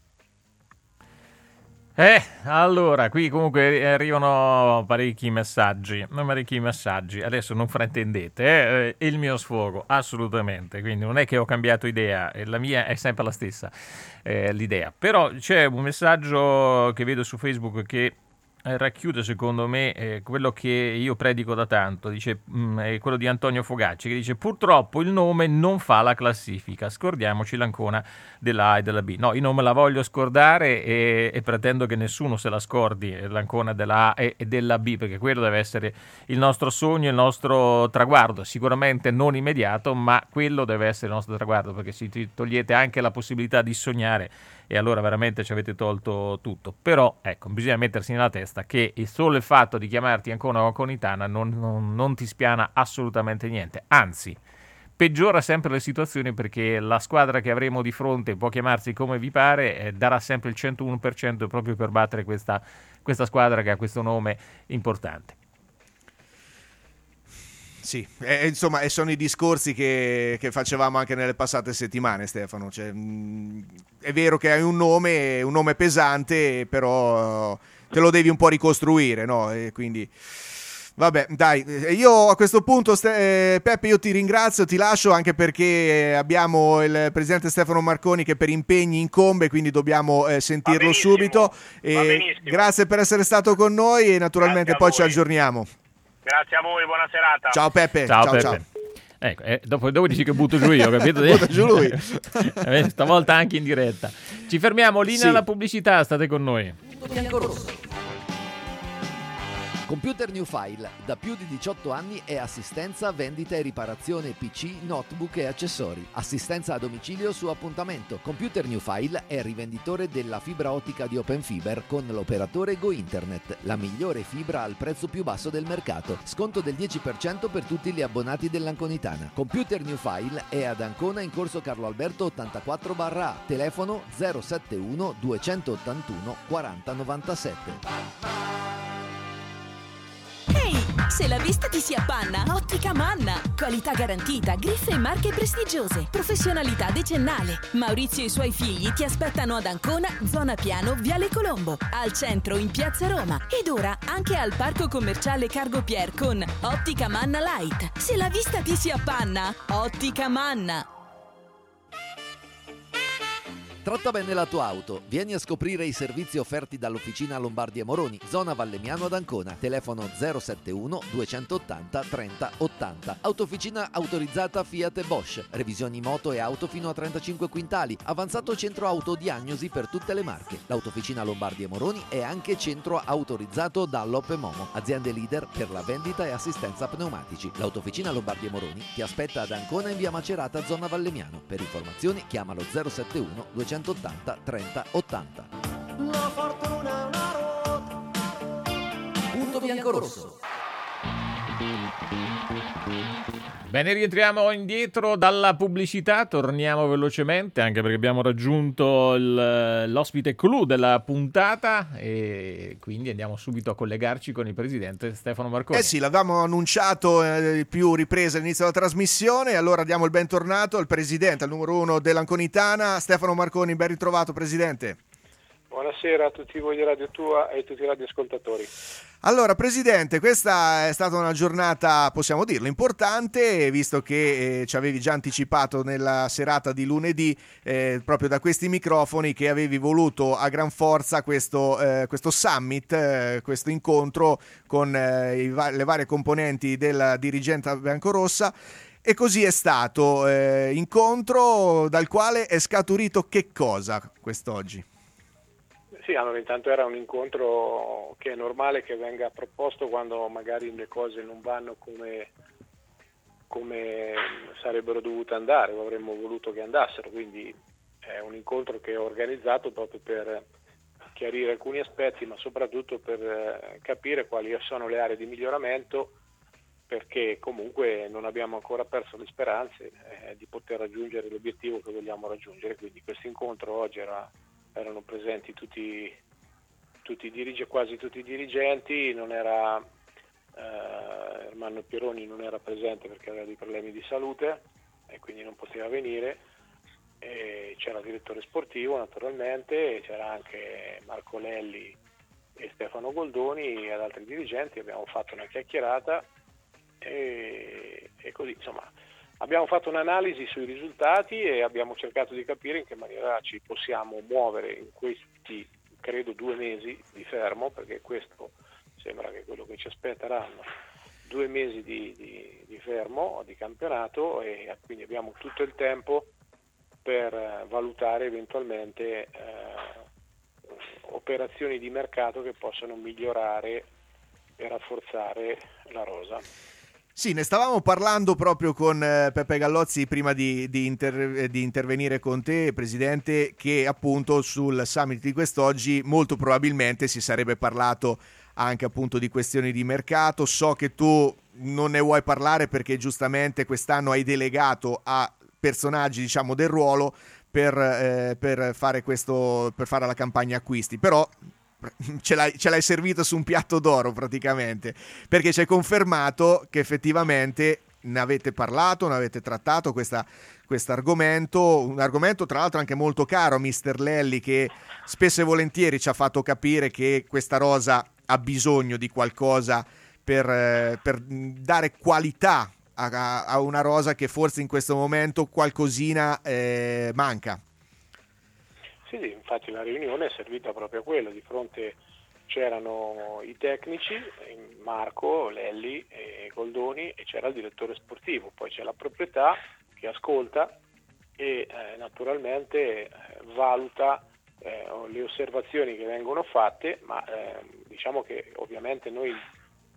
Speaker 3: Allora, qui comunque arrivano parecchi messaggi. Adesso non fraintendete, il mio sfogo, assolutamente. Quindi non è che ho cambiato idea, la mia è sempre la stessa, l'idea. Però c'è un messaggio che vedo su Facebook che racchiude secondo me quello che io predico da tanto, dice è quello di Antonio Fogacci, che dice: purtroppo il nome non fa la classifica, scordiamoci l'Ancona della A e della B. No, io non me la voglio scordare e pretendo che nessuno se la scordi, l'Ancona della A e della B, perché quello deve essere il nostro sogno, il nostro traguardo, sicuramente non immediato, ma quello deve essere il nostro traguardo, perché se togliete anche la possibilità di sognare, e allora veramente ci avete tolto tutto. Però ecco, bisogna mettersi nella testa che solo il fatto di chiamarti Ancona o Anconitana non ti spiana assolutamente niente, anzi peggiora sempre le situazioni, perché la squadra che avremo di fronte può chiamarsi come vi pare, darà sempre il 101% proprio per battere questa squadra che ha questo nome importante.
Speaker 4: Sì, insomma, e sono i discorsi che facevamo anche nelle passate settimane, Stefano. Cioè, è vero che hai un nome pesante, però te lo devi un po' ricostruire, no? E quindi, vabbè, dai, io a questo punto, Peppe, io ti ringrazio, ti lascio, anche perché abbiamo il presidente Stefano Marconi che per impegni incombe, quindi dobbiamo sentirlo subito. Grazie per essere stato con noi e naturalmente poi ci aggiorniamo.
Speaker 5: Grazie a voi, buona serata.
Speaker 4: Ciao Peppe.
Speaker 3: Ciao Peppe. Ecco, dopo dici che butto giù io, capito?
Speaker 4: Butta giù lui.
Speaker 3: Stavolta anche in diretta. Ci fermiamo, linea alla pubblicità, state con noi.
Speaker 2: Computer New File, da più di 18 anni è assistenza, vendita e riparazione PC, notebook e accessori. Assistenza a domicilio su appuntamento. Computer New File è rivenditore della fibra ottica di Open Fiber con l'operatore Go Internet, la migliore fibra al prezzo più basso del mercato. Sconto del 10% per tutti gli abbonati dell'Anconitana. Computer New File è ad Ancona in corso Carlo Alberto 84/A, telefono 071 281 4097.
Speaker 6: Se la vista ti si appanna, Ottica Manna. Qualità garantita, griffe e marche prestigiose, professionalità decennale. Maurizio e i suoi figli ti aspettano ad Ancona, zona Piano, Viale Colombo, al centro in Piazza Roma ed ora anche al Parco Commerciale Cargo Pier con Ottica Manna Light. Se la vista ti si appanna, Ottica Manna.
Speaker 2: Tratta bene la tua auto. Vieni a scoprire i servizi offerti dall'Officina Lombardi e Moroni, zona Vallemiano ad Ancona. Telefono 071 280 30 80. Autofficina autorizzata Fiat e Bosch. Revisioni moto e auto fino a 35 quintali. Avanzato centro autodiagnosi per tutte le marche. L'Autofficina Lombardi e Moroni è anche centro autorizzato Dunlop e Momo, aziende leader per la vendita e assistenza pneumatici. L'Autofficina Lombardi e Moroni ti aspetta ad Ancona in via Macerata, zona Vallemiano. Per informazioni chiamalo 071 280 30 80.
Speaker 7: La fortuna è una ruota.
Speaker 2: Punto biancorosso.
Speaker 3: Bene, rientriamo indietro dalla pubblicità, torniamo velocemente anche perché abbiamo raggiunto l'ospite clou della puntata e quindi andiamo subito a collegarci con il presidente Stefano Marconi.
Speaker 4: Sì, l'avevamo annunciato più riprese all'inizio della trasmissione, allora diamo il bentornato al presidente, al numero 1 dell'Anconitana, Stefano Marconi. Ben ritrovato, presidente.
Speaker 8: Buonasera a tutti voi di Radio Tua e a tutti i radioascoltatori.
Speaker 4: Allora, presidente, questa è stata una giornata, possiamo dirlo, importante, visto che ci avevi già anticipato nella serata di lunedì, proprio da questi microfoni, che avevi voluto a gran forza questo summit, questo incontro con le varie componenti della dirigenza biancorossa. E così è stato, incontro dal quale è scaturito che cosa quest'oggi?
Speaker 8: Sì, allora intanto era un incontro che è normale che venga proposto quando magari le cose non vanno come sarebbero dovute andare o avremmo voluto che andassero, quindi è un incontro che ho organizzato proprio per chiarire alcuni aspetti, ma soprattutto per capire quali sono le aree di miglioramento, perché comunque non abbiamo ancora perso le speranze di poter raggiungere l'obiettivo che vogliamo raggiungere. Quindi questo incontro oggi erano presenti quasi tutti i dirigenti, non era Ermanno Pieroni non era presente perché aveva dei problemi di salute e quindi non poteva venire, e c'era il direttore sportivo naturalmente, e c'era anche Marco Lelli e Stefano Goldoni e ad altri dirigenti. Abbiamo fatto una chiacchierata e così, insomma, abbiamo fatto un'analisi sui risultati e abbiamo cercato di capire in che maniera ci possiamo muovere in questi, credo, 2 mesi di fermo, perché questo sembra che quello che ci aspetteranno 2 mesi di fermo, di campionato, e quindi abbiamo tutto il tempo per valutare eventualmente operazioni di mercato che possono migliorare e rafforzare la rosa.
Speaker 4: Sì, ne stavamo parlando proprio con Peppe Gallozzi prima di intervenire con te, presidente, che appunto sul summit di quest'oggi molto probabilmente si sarebbe parlato anche appunto di questioni di mercato. So che tu non ne vuoi parlare perché giustamente quest'anno hai delegato a personaggi, diciamo, del ruolo per fare la campagna acquisti, però ce l'hai servito su un piatto d'oro praticamente, perché ci hai confermato che effettivamente ne avete parlato, ne avete trattato questo argomento, un argomento tra l'altro anche molto caro a Mister Lelli, che spesso e volentieri ci ha fatto capire che questa rosa ha bisogno di qualcosa per dare qualità a una rosa che forse in questo momento qualcosina manca.
Speaker 8: Sì, infatti la riunione è servita proprio a quello. Di fronte c'erano i tecnici, Marco, Lelli e Goldoni, e c'era il direttore sportivo, poi c'è la proprietà che ascolta e naturalmente valuta le osservazioni che vengono fatte, ma diciamo che ovviamente noi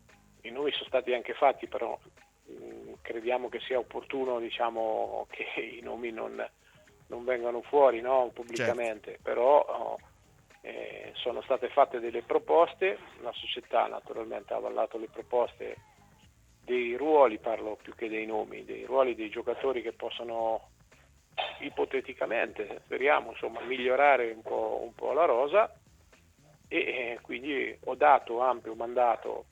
Speaker 8: I nomi sono stati anche fatti, però crediamo che sia opportuno, diciamo, che i nomi non vengano fuori, no, pubblicamente. Certo. Però sono state fatte delle proposte, la società naturalmente ha avallato le proposte dei ruoli, parlo più che dei nomi, dei ruoli dei giocatori che possono ipoteticamente, speriamo, insomma, migliorare un po' la rosa, e quindi ho dato ampio mandato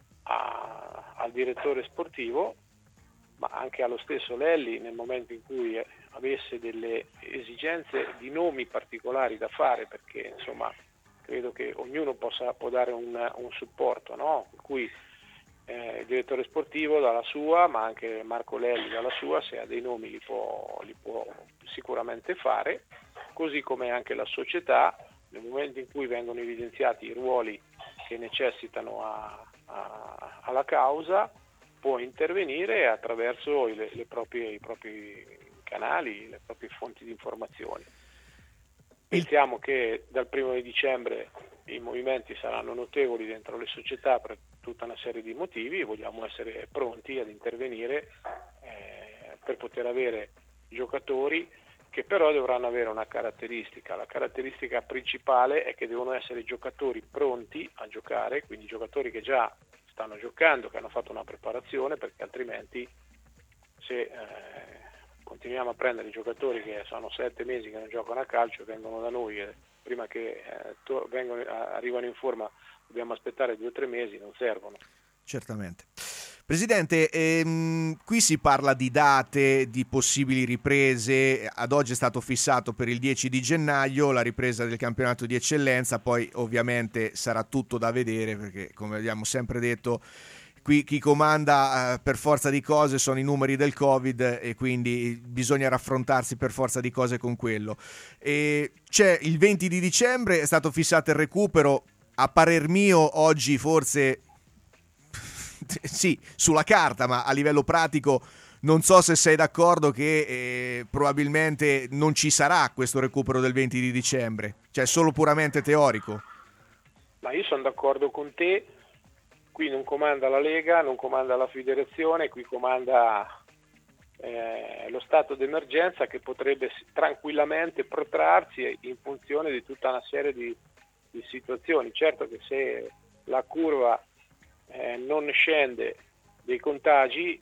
Speaker 8: al direttore sportivo, ma anche allo stesso Lelli, nel momento in cui avesse delle esigenze di nomi particolari da fare, perché insomma credo che ognuno può dare un supporto, no? Per cui il direttore sportivo dalla sua, ma anche Marco Lelli dalla sua, se ha dei nomi li può sicuramente fare, così come anche la società, nel momento in cui vengono evidenziati i ruoli che necessitano alla causa, può intervenire attraverso i propri canali, le proprie fonti di informazioni. Pensiamo che dal 1 di dicembre i movimenti saranno notevoli dentro le società per tutta una serie di motivi, e vogliamo essere pronti ad intervenire per poter avere giocatori che però dovranno avere una caratteristica. La caratteristica principale è che devono essere giocatori pronti a giocare, quindi giocatori che già stanno giocando, che hanno fatto una preparazione, perché altrimenti se continuiamo a prendere i giocatori che sono 7 mesi che non giocano a calcio, vengono da noi e prima che arrivano in forma dobbiamo aspettare 2 o 3 mesi, non servono.
Speaker 4: Certamente. Presidente, qui si parla di date, di possibili riprese. Ad oggi è stato fissato per il 10 di gennaio la ripresa del campionato di eccellenza, poi ovviamente sarà tutto da vedere, perché come abbiamo sempre detto qui chi comanda per forza di cose sono i numeri del Covid, e quindi bisogna raffrontarsi per forza di cose con quello. E c'è il 20 di dicembre, è stato fissato il recupero. A parer mio oggi forse sì, sulla carta, ma a livello pratico non so se sei d'accordo che probabilmente non ci sarà questo recupero del 20 di dicembre, cioè solo puramente teorico.
Speaker 8: Ma io sono d'accordo con te, qui non comanda la Lega, non comanda la Federazione, qui comanda lo stato d'emergenza, che potrebbe tranquillamente protrarsi in funzione di tutta una serie di situazioni. Certo che se la curva non scende dei contagi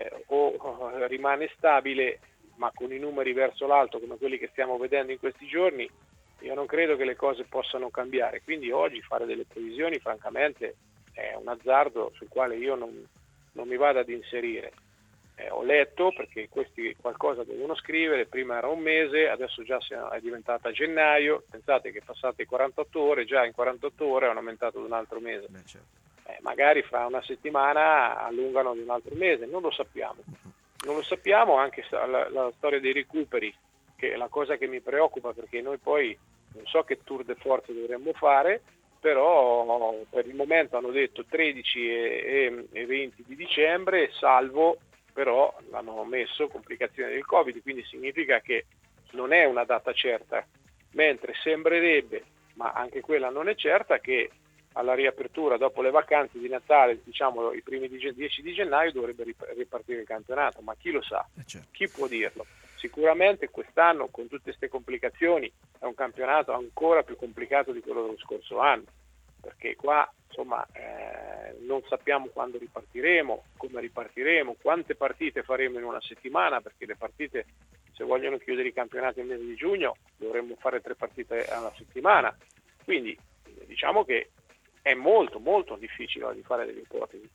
Speaker 8: o rimane stabile, ma con i numeri verso l'alto come quelli che stiamo vedendo in questi giorni, io non credo che le cose possano cambiare. Quindi oggi fare delle previsioni francamente è un azzardo sul quale io non mi vado ad inserire. Ho letto, perché questi qualcosa devono scrivere, prima era un mese, adesso già è diventata gennaio, pensate che passate 48 ore, già in 48 ore hanno aumentato di un altro mese.
Speaker 4: Certo.
Speaker 8: Magari fra una settimana allungano di un altro mese, non lo sappiamo, anche la storia dei recuperi, che è la cosa che mi preoccupa, perché noi poi non so che tour de force dovremmo fare, però per il momento hanno detto 13 e 20 di dicembre, salvo però l'hanno messo complicazioni del Covid, quindi significa che non è una data certa, mentre sembrerebbe, ma anche quella non è certa, che alla riapertura dopo le vacanze di Natale, diciamo i primi 10 di gennaio, dovrebbe ripartire il campionato, ma chi lo sa?
Speaker 4: Certo.
Speaker 8: Chi può dirlo? Sicuramente quest'anno, con tutte queste complicazioni, è un campionato ancora più complicato di quello dello scorso anno, perché qua insomma non sappiamo quando ripartiremo, come ripartiremo, quante partite faremo in una settimana, perché le partite, se vogliono chiudere i campionati nel mese di giugno, dovremmo fare 3 partite alla settimana, quindi diciamo che è molto molto difficile di fare delle ipotesi.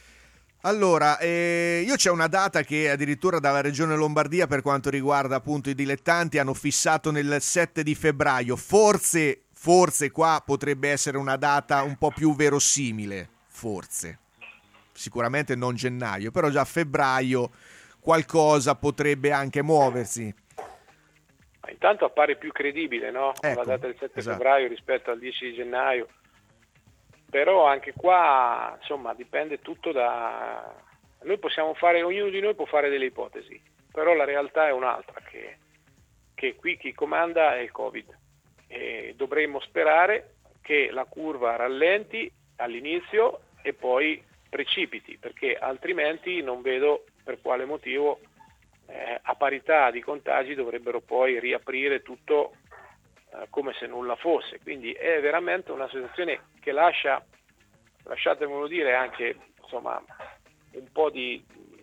Speaker 4: Allora, io c'è una data che addirittura dalla Regione Lombardia, per quanto riguarda appunto i dilettanti, hanno fissato nel 7 di febbraio. Forse qua potrebbe essere una data un po' più verosimile, forse. Sicuramente non gennaio, però già a febbraio qualcosa potrebbe anche muoversi.
Speaker 8: Ma intanto appare più credibile, no?
Speaker 4: Ecco,
Speaker 8: la data del 7
Speaker 4: esatto.
Speaker 8: febbraio rispetto al 10 di gennaio. Però anche qua, insomma, dipende tutto da... Noi possiamo fare, ognuno di noi può fare delle ipotesi, però la realtà è un'altra, che qui chi comanda è il Covid. E dovremmo sperare che la curva rallenti all'inizio e poi precipiti, perché altrimenti non vedo per quale motivo a parità di contagi dovrebbero poi riaprire tutto come se nulla fosse. Quindi è veramente una situazione che lascia, lasciatemelo dire, anche insomma un po' di,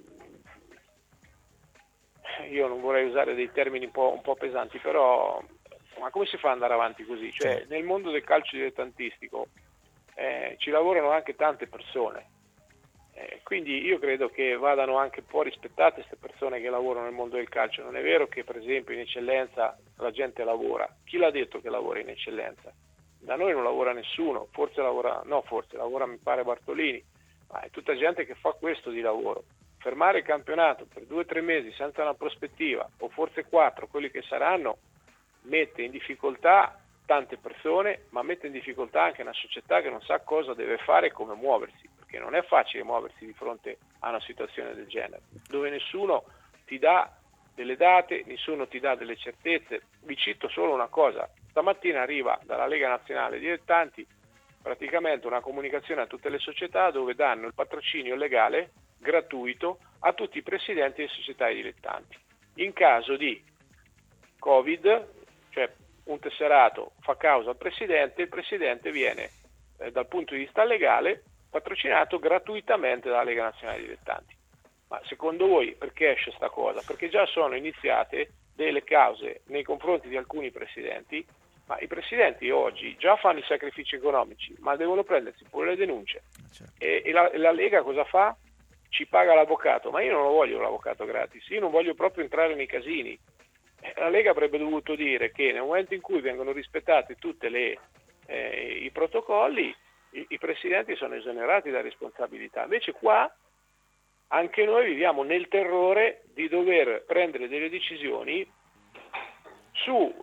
Speaker 8: io non vorrei usare dei termini un po' pesanti, però ma come si fa ad andare avanti così? Cioè, nel mondo del calcio dilettantistico ci lavorano anche tante persone, quindi io credo che vadano anche un po' rispettate queste persone che lavorano nel mondo del calcio. Non è vero che per esempio in eccellenza la gente lavora. Chi l'ha detto che lavora in eccellenza? Da noi non lavora nessuno, lavora mi pare Bartolini, ma è tutta gente che fa questo di lavoro. Fermare il campionato per 2 o 3 mesi senza una prospettiva, o forse 4, quelli che saranno, mette in difficoltà tante persone, ma mette in difficoltà anche una società che non sa cosa deve fare e come muoversi, perché non è facile muoversi di fronte a una situazione del genere, dove nessuno ti dà delle date, nessuno ti dà delle certezze. Vi cito solo una cosa: stamattina arriva dalla Lega Nazionale Dilettanti praticamente una comunicazione a tutte le società dove danno il patrocinio legale gratuito a tutti i presidenti delle società dilettanti. In caso di Covid, cioè un tesserato fa causa al presidente, il presidente viene dal punto di vista legale patrocinato gratuitamente dalla Lega Nazionale Dilettanti. Ma secondo voi perché esce sta cosa? Perché già sono iniziate delle cause nei confronti di alcuni presidenti, ma i presidenti oggi già fanno i sacrifici economici, ma devono prendersi pure le denunce. Certo. E la Lega cosa fa? Ci paga l'avvocato, ma io non lo voglio l'avvocato gratis, io non voglio proprio entrare nei casini. La Lega avrebbe dovuto dire che nel momento in cui vengono rispettati tutti i protocolli, i presidenti sono esonerati da responsabilità. Invece qua anche noi viviamo nel terrore di dover prendere delle decisioni su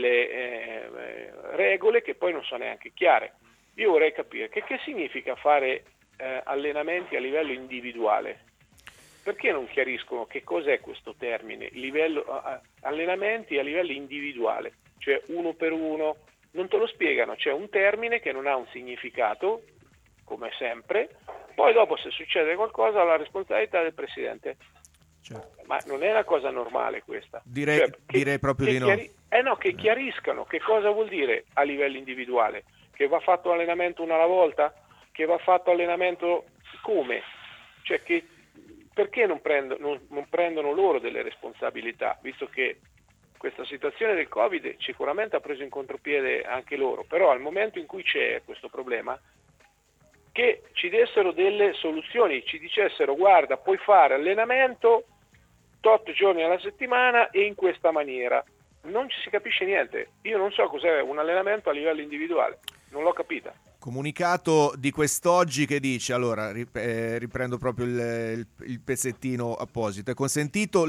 Speaker 8: delle regole che poi non sono neanche chiare. Io vorrei capire che significa fare allenamenti a livello individuale. Perché non chiariscono che cos'è questo termine, allenamenti a livello individuale, cioè uno per uno? Non te lo spiegano, c'è un termine che non ha un significato, come sempre, poi dopo se succede qualcosa la responsabilità del presidente. Certo. Ma non è una cosa normale questa.
Speaker 4: Direi proprio di no.
Speaker 8: Che chiariscano che cosa vuol dire a livello individuale, che va fatto allenamento una alla volta, che va fatto allenamento come? Cioè perché non prendono loro delle responsabilità, visto che questa situazione del Covid sicuramente ha preso in contropiede anche loro, però al momento in cui c'è questo problema, che ci dessero delle soluzioni, ci dicessero: guarda, puoi fare allenamento 8 giorni alla settimana e in questa maniera. Non ci si capisce niente. Io non so cos'è un allenamento a livello individuale, non l'ho capita.
Speaker 4: Comunicato di quest'oggi che dice, allora riprendo proprio il pezzettino apposito, è consentito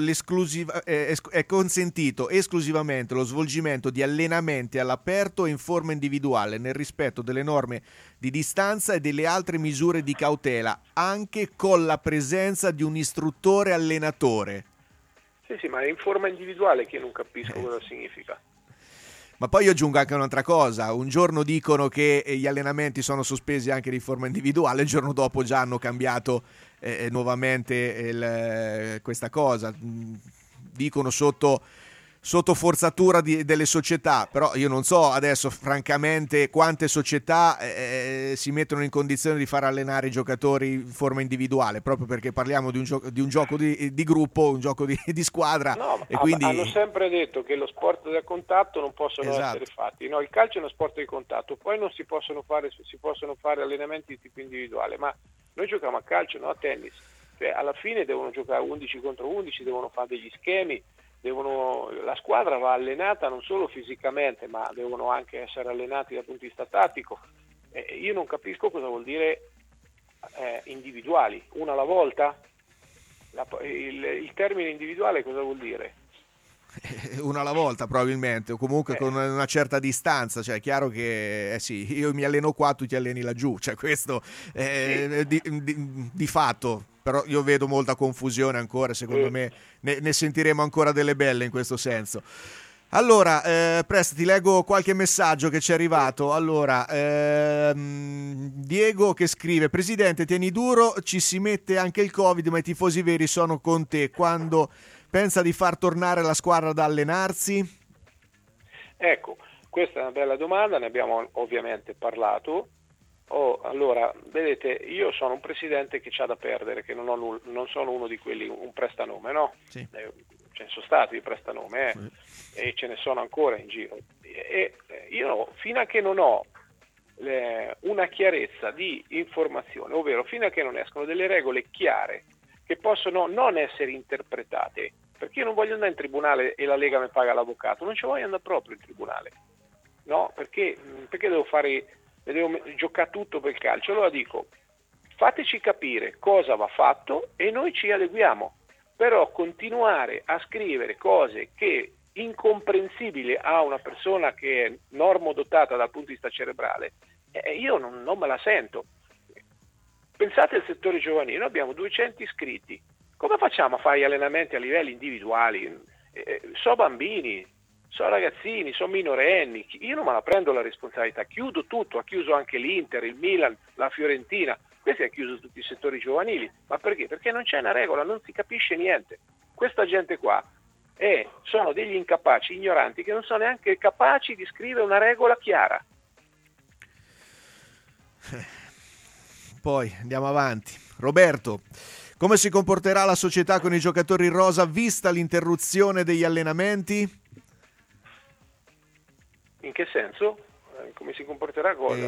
Speaker 4: esclusivamente lo svolgimento di allenamenti all'aperto e in forma individuale nel rispetto delle norme di distanza e delle altre misure di cautela, anche con la presenza di un istruttore allenatore.
Speaker 8: Sì, ma è in forma individuale che non capisco cosa significa.
Speaker 4: Ma poi io aggiungo anche un'altra cosa: un giorno dicono che gli allenamenti sono sospesi anche di forma individuale, il giorno dopo già hanno cambiato nuovamente questa cosa, dicono sotto forzatura delle società, però io non so adesso francamente quante società si mettono in condizione di far allenare i giocatori in forma individuale, proprio perché parliamo di un gioco di gruppo, un gioco di squadra.
Speaker 8: No,
Speaker 4: e quindi
Speaker 8: hanno sempre detto che lo sport da contatto non possono essere fatti. No, il calcio è uno sport di contatto, poi non si possono fare allenamenti di tipo individuale, ma noi giochiamo a calcio, no a tennis. Cioè, alla fine devono giocare 11 contro 11, devono fare degli schemi. La squadra va allenata non solo fisicamente, ma devono anche essere allenati dal punto di vista tattico. Io non capisco cosa vuol dire individuali, una alla volta. Il termine individuale cosa vuol dire?
Speaker 4: Una alla volta probabilmente, o comunque con una certa distanza, cioè è chiaro che sì, io mi alleno qua, tu ti alleni laggiù, cioè questo di fatto. Però io vedo molta confusione ancora, secondo me ne sentiremo ancora delle belle in questo senso. Allora, Prest, ti leggo qualche messaggio che ci è arrivato. Allora, Diego che scrive: Presidente, tieni duro, ci si mette anche il Covid, ma i tifosi veri sono con te. Quando pensa di far tornare la squadra ad allenarsi?
Speaker 8: Ecco, questa è una bella domanda, ne abbiamo ovviamente parlato. Allora, vedete, io sono un presidente che c'ha da perdere, che non sono uno di quelli, un prestanome, no?
Speaker 4: Sì.
Speaker 8: Ce ne sono stati di prestanome, e ce ne sono ancora in giro. E io, fino a che non ho una chiarezza di informazione, ovvero fino a che non escono delle regole chiare che possono non essere interpretate, perché io non voglio andare in tribunale e la Lega mi paga l'avvocato, non ci voglio andare proprio in tribunale, no? Perché devo giocare tutto per il calcio. Allora dico, fateci capire cosa va fatto e noi ci adeguiamo, però continuare a scrivere cose che incomprensibili a una persona che è normodotata dal punto di vista cerebrale, io non me la sento. Pensate al settore giovanile, noi abbiamo 200 iscritti, come facciamo a fare gli allenamenti a livelli individuali? So bambini, so ragazzini, so minorenni, io non me la prendo la responsabilità, chiudo tutto, ha chiuso anche l'Inter, il Milan, la Fiorentina, questi hanno chiuso tutti i settori giovanili, ma perché? Perché non c'è una regola, non si capisce niente. Questa gente qua sono degli incapaci, ignoranti, che non sono neanche capaci di scrivere una regola chiara.
Speaker 4: Poi andiamo avanti. Roberto, come si comporterà la società con i giocatori in rosa vista l'interruzione degli allenamenti?
Speaker 8: In che senso? Come si comporterà cosa?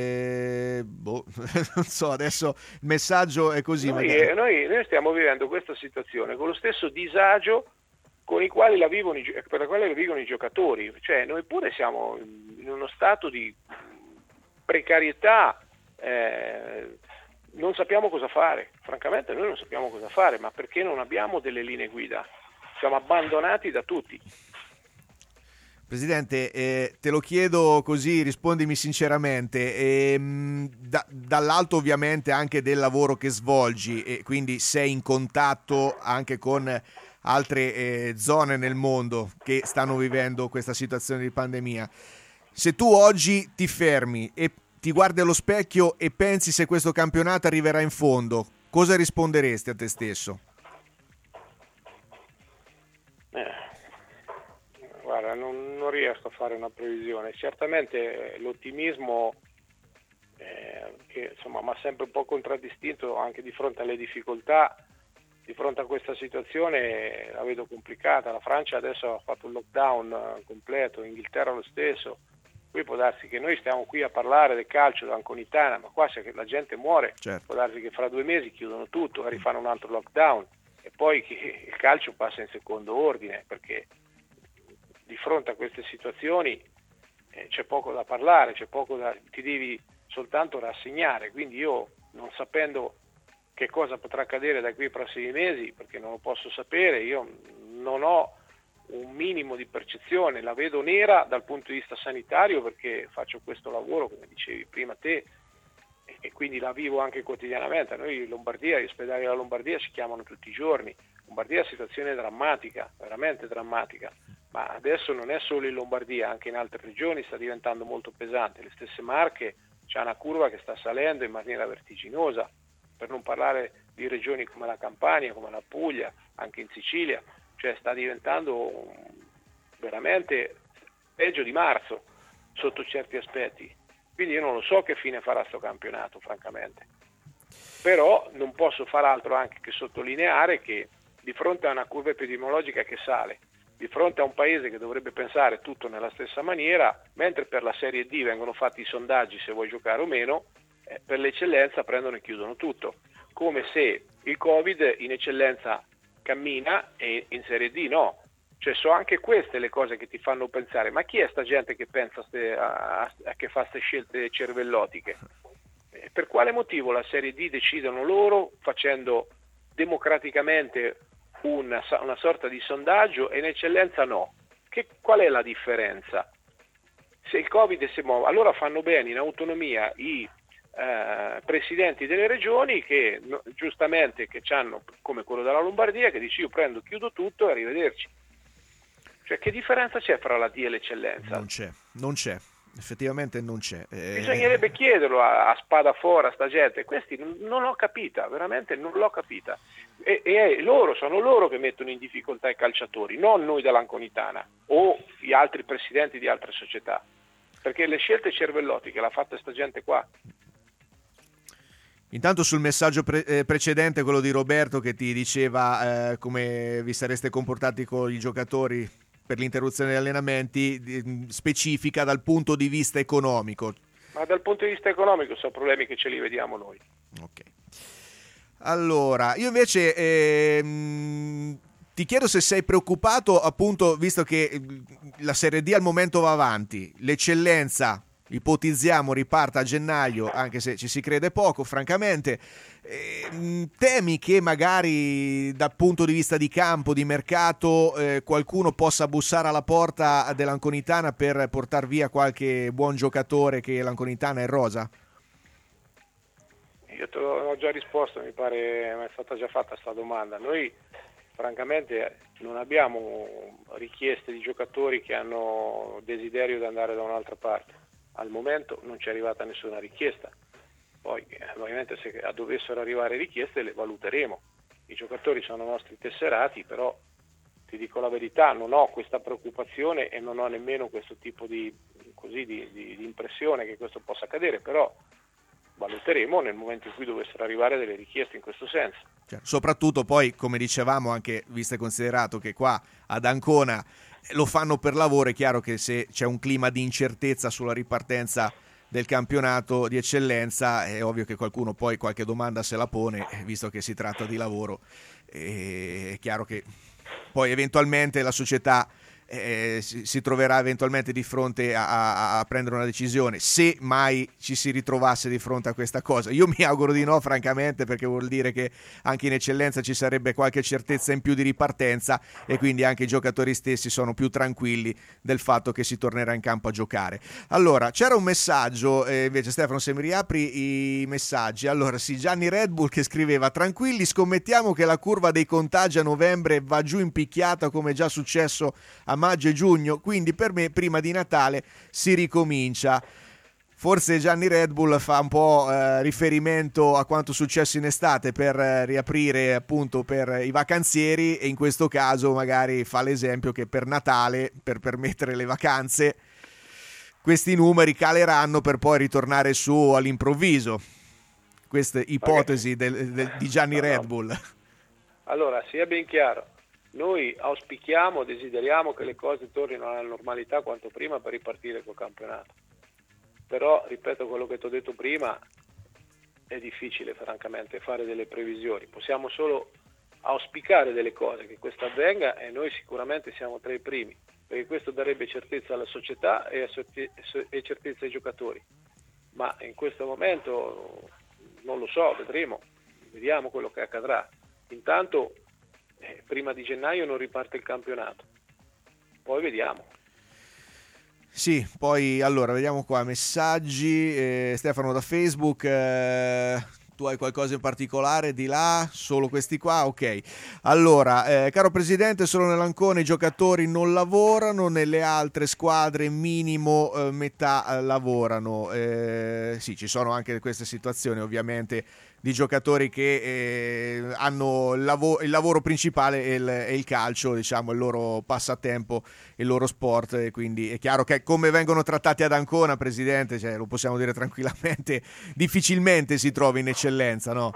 Speaker 4: Non so, adesso il messaggio è così.
Speaker 8: Noi stiamo vivendo questa situazione con lo stesso disagio con i quali per la quale la vivono i giocatori. Cioè, noi pure siamo in uno stato di precarietà, non sappiamo cosa fare. Francamente noi non sappiamo cosa fare, ma perché non abbiamo delle linee guida. Siamo abbandonati da tutti.
Speaker 4: Presidente, te lo chiedo così, rispondimi sinceramente, dall'alto ovviamente anche del lavoro che svolgi e quindi sei in contatto anche con altre zone nel mondo che stanno vivendo questa situazione di pandemia. Se tu oggi ti fermi e ti guardi allo specchio e pensi se questo campionato arriverà in fondo, cosa risponderesti a te stesso?
Speaker 8: Guarda, non riesco a fare una previsione. Certamente l'ottimismo che insomma mi ha sempre un po' contraddistinto anche di fronte alle difficoltà, di fronte a questa situazione la vedo complicata. La Francia adesso ha fatto un lockdown completo, Inghilterra lo stesso. Qui può darsi che noi stiamo qui a parlare del calcio dell'Anconitana, ma qua se la gente muore,
Speaker 4: certo,
Speaker 8: può darsi che fra 2 mesi chiudono tutto e rifanno un altro lockdown e poi che il calcio passa in secondo ordine, perché di fronte a queste situazioni c'è poco da parlare, ti devi soltanto rassegnare. Quindi io, non sapendo che cosa potrà accadere da qui ai prossimi mesi, perché non lo posso sapere, io non ho un minimo di percezione, la vedo nera dal punto di vista sanitario perché faccio questo lavoro, come dicevi prima te, e quindi la vivo anche quotidianamente. Noi in Lombardia, gli ospedali della Lombardia ci chiamano tutti i giorni. In Lombardia è una situazione drammatica, veramente drammatica. Ma adesso non è solo in Lombardia, anche in altre regioni sta diventando molto pesante. Le stesse Marche c'è una curva che sta salendo in maniera vertiginosa, per non parlare di regioni come la Campania, come la Puglia, anche in Sicilia, cioè sta diventando veramente peggio di marzo sotto certi aspetti. Quindi io non lo so che fine farà sto campionato, francamente. Però non posso far altro anche che sottolineare che di fronte a una curva epidemiologica che sale, di fronte a un paese che dovrebbe pensare tutto nella stessa maniera, mentre per la Serie D vengono fatti i sondaggi se vuoi giocare o meno, per l'eccellenza prendono e chiudono tutto, come se il Covid in eccellenza cammina e in Serie D no. Cioè sono anche queste le cose che ti fanno pensare, ma chi è sta gente che pensa che fa queste scelte cervellotiche? Per quale motivo la Serie D decidono loro facendo democraticamente una sorta di sondaggio e in eccellenza no? Qual è la differenza? Se il Covid si muove, allora fanno bene in autonomia i presidenti delle regioni che giustamente che hanno come quello della Lombardia che dice io prendo, chiudo tutto e arrivederci. Cioè, che differenza c'è fra la D e l'eccellenza?
Speaker 4: Non c'è, effettivamente non c'è.
Speaker 8: Bisognerebbe chiederlo a spada fora a sta gente. Questi non ho capita, veramente non l'ho capita. E sono loro che mettono in difficoltà i calciatori, non noi dell'Anconitana o gli altri presidenti di altre società, perché le scelte cervellotiche l'ha fatta sta gente qua.
Speaker 4: Intanto sul messaggio precedente, quello di Roberto che ti diceva come vi sareste comportati con i giocatori per l'interruzione degli allenamenti, specifica dal punto di vista economico.
Speaker 8: Ma dal punto di vista economico sono problemi che ce li vediamo noi.
Speaker 4: Ok. Allora, io invece ti chiedo se sei preoccupato, appunto, visto che la Serie D al momento va avanti, l'eccellenza ipotizziamo riparta a gennaio, anche se ci si crede poco francamente, temi che magari dal punto di vista di campo, di mercato, qualcuno possa bussare alla porta dell'Anconitana per portar via qualche buon giocatore che l'Anconitana è rosa?
Speaker 8: Io te l'ho già risposto, mi pare è stata già fatta questa domanda. Noi francamente non abbiamo richieste di giocatori che hanno desiderio di andare da un'altra parte. Al momento non ci è arrivata nessuna richiesta, poi ovviamente se dovessero arrivare richieste le valuteremo. I giocatori sono nostri tesserati, però ti dico la verità, non ho questa preoccupazione e non ho nemmeno questo tipo di impressione che questo possa accadere, però valuteremo nel momento in cui dovessero arrivare delle richieste in questo senso.
Speaker 4: Soprattutto poi, come dicevamo, anche visto e considerato che qua ad Ancona lo fanno per lavoro, è chiaro che se c'è un clima di incertezza sulla ripartenza del campionato di eccellenza è ovvio che qualcuno poi qualche domanda se la pone, visto che si tratta di lavoro. È chiaro che poi eventualmente la società si troverà eventualmente di fronte a prendere una decisione, se mai ci si ritrovasse di fronte a questa cosa. Io mi auguro di no, francamente, perché vuol dire che anche in eccellenza ci sarebbe qualche certezza in più di ripartenza e quindi anche i giocatori stessi sono più tranquilli del fatto che si tornerà in campo a giocare. Allora, c'era un messaggio, invece Stefano, se mi riapri i messaggi. Allora sì, Gianni Red Bull che scriveva: tranquilli, scommettiamo che la curva dei contagi a novembre va giù in picchiata come già successo a maggio e giugno, quindi per me prima di Natale si ricomincia. Forse Gianni Red Bull fa un po' riferimento a quanto successo in estate per riaprire appunto per i vacanzieri, e in questo caso magari fa l'esempio che per Natale, per permettere le vacanze, questi numeri caleranno per poi ritornare su all'improvviso. Queste ipotesi di Gianni Red Bull.
Speaker 8: Allora, sia ben chiaro, noi auspichiamo, desideriamo che le cose tornino alla normalità quanto prima per ripartire col campionato. Però, ripeto quello che ti ho detto prima, è difficile francamente fare delle previsioni. Possiamo solo auspicare delle cose, che questo avvenga, e noi sicuramente siamo tra i primi, perché questo darebbe certezza alla società e certezza ai giocatori. Ma in questo momento non lo so, vediamo quello che accadrà. Intanto prima di gennaio non riparte il campionato, poi vediamo.
Speaker 4: Sì, poi allora vediamo qua messaggi. Stefano da Facebook, tu hai qualcosa in particolare di là? Solo questi qua? Ok. Allora, caro Presidente, solo nell'Ancona i giocatori non lavorano, nelle altre squadre minimo metà lavorano. Sì, ci sono anche queste situazioni ovviamente di giocatori che hanno il lavoro principale è il calcio, diciamo, il loro passatempo, il loro sport, e quindi è chiaro che come vengono trattati ad Ancona, Presidente, cioè, lo possiamo dire tranquillamente, difficilmente si trova in eccellenza, no?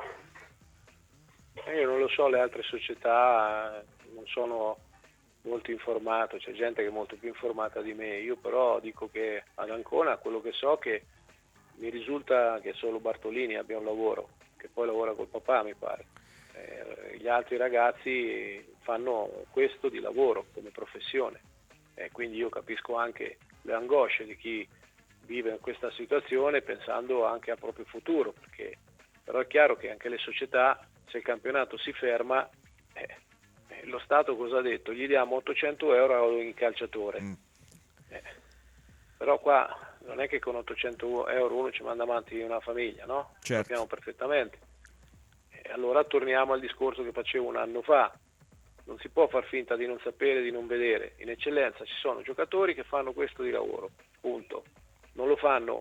Speaker 8: Io non lo so, le altre società non sono molto informato, c'è gente che è molto più informata di me, io però dico che ad Ancona quello che so, che mi risulta che solo Bartolini abbia un lavoro, che poi lavora col papà mi pare. Gli altri ragazzi fanno questo di lavoro come professione, quindi io capisco anche le angosce di chi vive in questa situazione pensando anche al proprio futuro, perché però è chiaro che anche le società, se il campionato si ferma, lo Stato cosa ha detto? Gli diamo 800 euro a ogni calciatore. Però qua non è che con 800 euro uno ci manda avanti una famiglia, no?
Speaker 4: Certo.
Speaker 8: Lo sappiamo perfettamente. Allora torniamo al discorso che facevo un anno fa. non si può far finta di non sapere, di non vedere. In eccellenza ci sono giocatori che fanno questo di lavoro, punto. Non lo fanno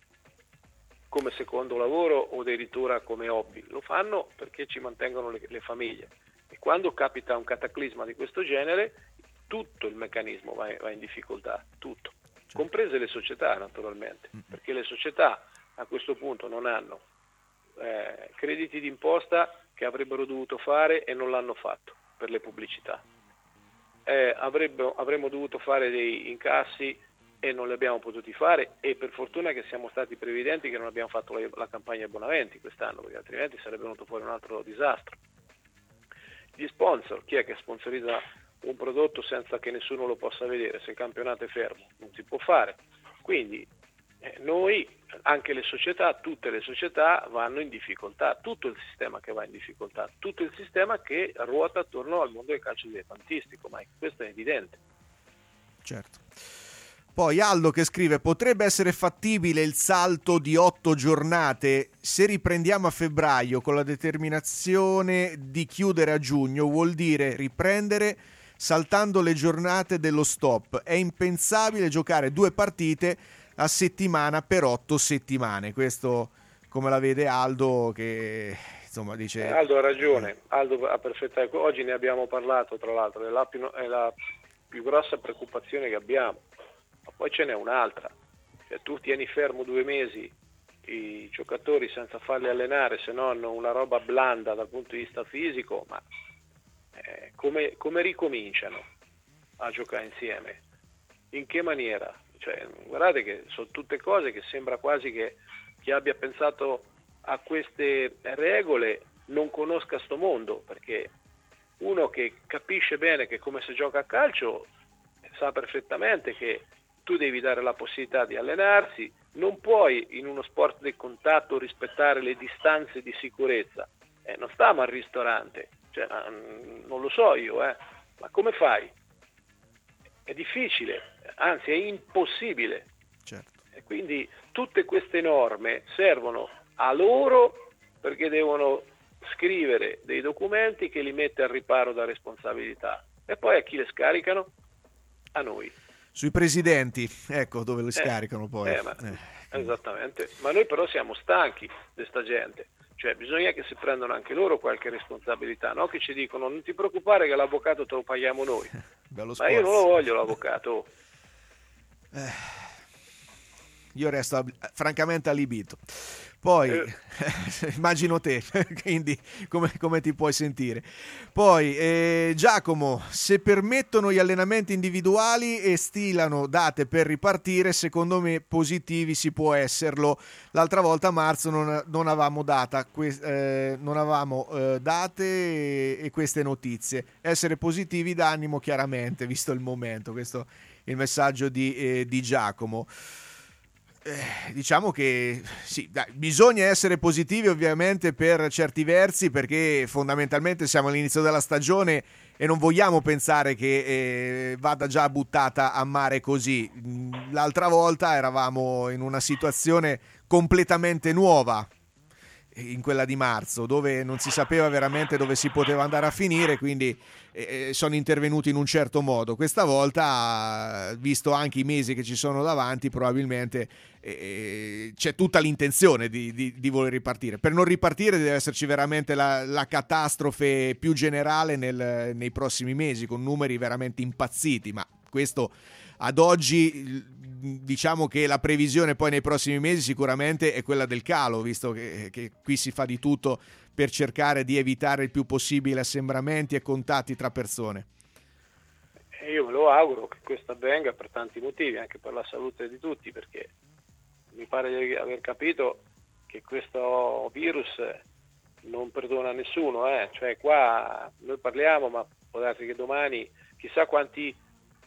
Speaker 8: come secondo lavoro o addirittura come hobby, lo fanno perché ci mantengono le famiglie. E quando capita un cataclisma di questo genere, tutto il meccanismo va in difficoltà, tutto, comprese le società naturalmente, perché le società a questo punto non hanno crediti d'imposta che avrebbero dovuto fare e non l'hanno fatto per le pubblicità. Avremmo dovuto fare dei incassi e non li abbiamo potuti fare, e per fortuna che siamo stati previdenti che non abbiamo fatto la campagna abbonamenti quest'anno, perché altrimenti sarebbe venuto fuori un altro disastro. Gli sponsor, chi è che sponsorizza un prodotto senza che nessuno lo possa vedere? Se il campionato è fermo non si può fare, quindi noi, anche le società, tutte le società vanno in difficoltà, tutto il sistema che va in difficoltà, tutto il sistema che ruota attorno al mondo del calcio dilettantistico, ma questo è evidente.
Speaker 4: Certo. Poi Aldo che scrive: potrebbe essere fattibile il salto di 8 giornate se riprendiamo a febbraio con la determinazione di chiudere a giugno, vuol dire riprendere saltando le giornate dello stop. È impensabile giocare 2 partite a settimana per 8 settimane. Questo come la vede Aldo, che insomma dice...
Speaker 8: Aldo ha ragione, Aldo ha perfetta. Oggi ne abbiamo parlato, tra l'altro, è la più grossa preoccupazione che abbiamo. Ma poi ce n'è un'altra, cioè, tu tieni fermo 2 mesi i giocatori senza farli allenare, se no hanno una roba blanda dal punto di vista fisico, ma come ricominciano a giocare insieme? In che maniera? Cioè, guardate che sono tutte cose che sembra quasi che chi abbia pensato a queste regole non conosca sto mondo, perché uno che capisce bene che come si gioca a calcio sa perfettamente che tu devi dare la possibilità di allenarsi, non puoi in uno sport del contatto rispettare le distanze di sicurezza, non stiamo al ristorante, cioè, non lo so io, ma come fai? È difficile, anzi è impossibile.
Speaker 4: Certo.
Speaker 8: E quindi tutte queste norme servono a loro perché devono scrivere dei documenti che li mette al riparo da responsabilità, e poi a chi le scaricano? A noi.
Speaker 4: Sui presidenti, ecco dove le scaricano poi.
Speaker 8: Esattamente, ma noi però siamo stanchi di sta gente, cioè bisogna che si prendano anche loro qualche responsabilità, no? Che ci dicono non ti preoccupare che l'avvocato te lo paghiamo noi. Ma io non lo voglio l'avvocato.
Speaker 4: Io resto francamente allibito. Poi immagino te, quindi come ti puoi sentire. Poi Giacomo, se permettono gli allenamenti individuali e stilano date per ripartire, secondo me positivi si può esserlo. L'altra volta a marzo non avevamo date e queste notizie. Essere positivi dà animo chiaramente, visto il momento. Questo è il messaggio di Giacomo. Diciamo che sì, bisogna essere positivi ovviamente per certi versi, perché fondamentalmente siamo all'inizio della stagione e non vogliamo pensare che vada già buttata a mare così. L'altra volta eravamo in una situazione completamente nuova, in quella di marzo, dove non si sapeva veramente dove si poteva andare a finire, quindi sono intervenuti in un certo modo. Questa volta, visto anche i mesi che ci sono davanti, probabilmente c'è tutta l'intenzione di voler ripartire. Per non ripartire deve esserci veramente la catastrofe più generale nei prossimi mesi, con numeri veramente impazziti, ma questo ad oggi diciamo che la previsione poi nei prossimi mesi sicuramente è quella del calo, visto che qui si fa di tutto per cercare di evitare il più possibile assembramenti e contatti tra persone.
Speaker 8: Io me lo auguro che questo avvenga per tanti motivi, anche per la salute di tutti, perché mi pare di aver capito che questo virus non perdona nessuno, cioè qua noi parliamo, ma può darsi che domani chissà quanti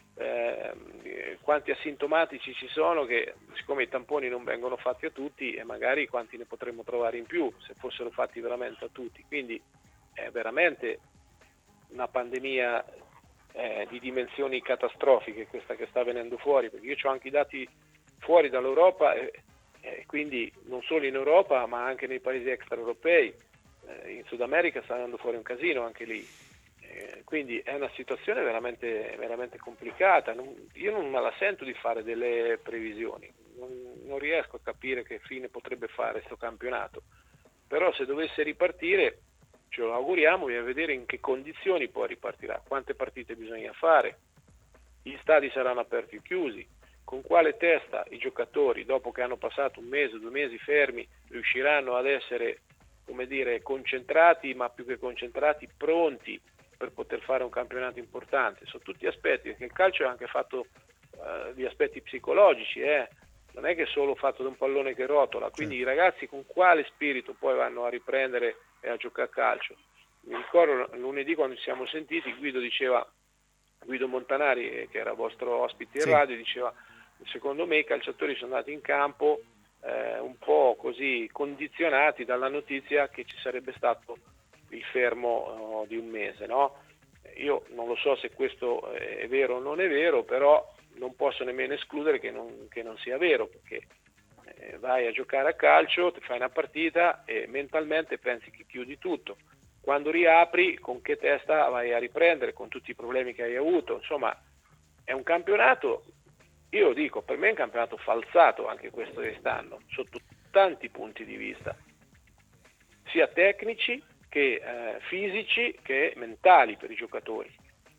Speaker 8: asintomatici ci sono, che siccome i tamponi non vengono fatti a tutti, e magari quanti ne potremmo trovare in più se fossero fatti veramente a tutti. Quindi è veramente una pandemia di dimensioni catastrofiche questa che sta venendo fuori, perché io ho anche i dati fuori dall'Europa e quindi non solo in Europa ma anche nei paesi extraeuropei. In Sud America sta andando fuori un casino anche lì. Quindi è una situazione veramente, veramente complicata. Io non me la sento di fare delle previsioni, non riesco a capire che fine potrebbe fare questo campionato, però se dovesse ripartire ce lo auguriamo, bisogna vedere in che condizioni poi ripartirà, quante partite bisogna fare, gli stadi saranno aperti o chiusi, con quale testa i giocatori, dopo che hanno passato 1 mese, 2 mesi fermi, riusciranno ad essere, come dire, concentrati, ma più che concentrati, pronti per poter fare un campionato importante. Sono tutti aspetti, perché il calcio è anche fatto di aspetti psicologici, non è che è solo fatto da un pallone che rotola, quindi i ragazzi con quale spirito poi vanno a riprendere e a giocare a calcio. Mi ricordo lunedì quando ci siamo sentiti, Guido Montanari, che era vostro ospite in radio, diceva: secondo me i calciatori sono andati in campo un po' così condizionati dalla notizia che ci sarebbe stato il fermo di 1 mese, no? Io non lo so se questo è vero o non è vero, però non posso nemmeno escludere che non sia vero, perché vai a giocare a calcio, ti fai una partita e mentalmente pensi che chiudi tutto. Quando riapri, con che testa vai a riprendere, con tutti i problemi che hai avuto? Insomma, è un campionato, io dico, per me è un campionato falsato anche questo di quest'anno, sotto tanti punti di vista, sia tecnici che fisici che mentali per i giocatori.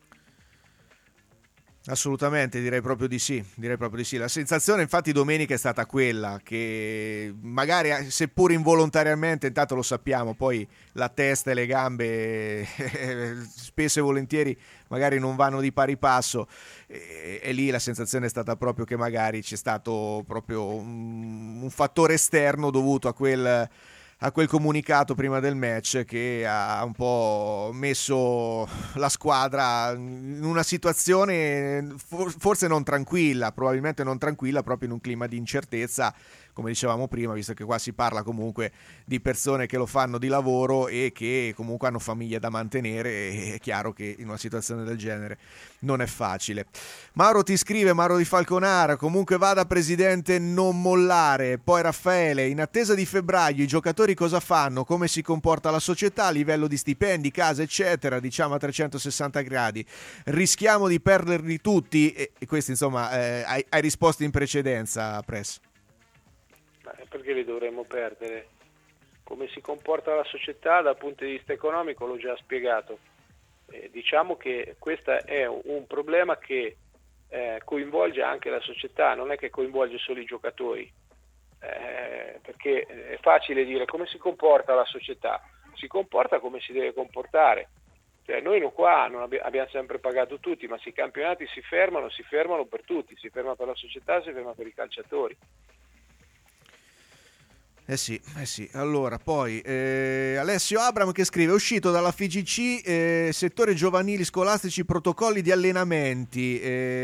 Speaker 4: Assolutamente, direi proprio di sì. La sensazione infatti domenica è stata quella che magari, seppur involontariamente, intanto lo sappiamo, poi la testa e le gambe spesso e volentieri magari non vanno di pari passo, e lì la sensazione è stata proprio che magari c'è stato proprio un fattore esterno dovuto a quel comunicato prima del match che ha un po' messo la squadra in una situazione forse non tranquilla, probabilmente non tranquilla, proprio in un clima di incertezza, come dicevamo prima, visto che qua si parla comunque di persone che lo fanno di lavoro e che comunque hanno famiglie da mantenere, e è chiaro che in una situazione del genere non è facile. Mauro ti scrive, Mauro di Falconara: comunque vada presidente, non mollare. Poi Raffaele: in attesa di febbraio i giocatori cosa fanno, come si comporta la società a livello di stipendi, case eccetera, diciamo a 360 gradi, rischiamo di perderli tutti, e questo insomma hai risposto in precedenza, Press.
Speaker 8: Perché li dovremmo perdere? Come si comporta la società dal punto di vista economico l'ho già spiegato. Diciamo che questo è un problema che coinvolge anche la società, non è che coinvolge solo i giocatori, perché è facile dire come si comporta la società, si comporta come si deve comportare. Cioè, noi qua non abbiamo sempre pagato tutti, ma se i campionati si fermano per tutti, si ferma per la società, si ferma per i calciatori.
Speaker 4: Eh sì. Allora, poi Alessio Abram che scrive: è uscito dalla FIGC settore giovanili scolastici, protocolli di allenamenti.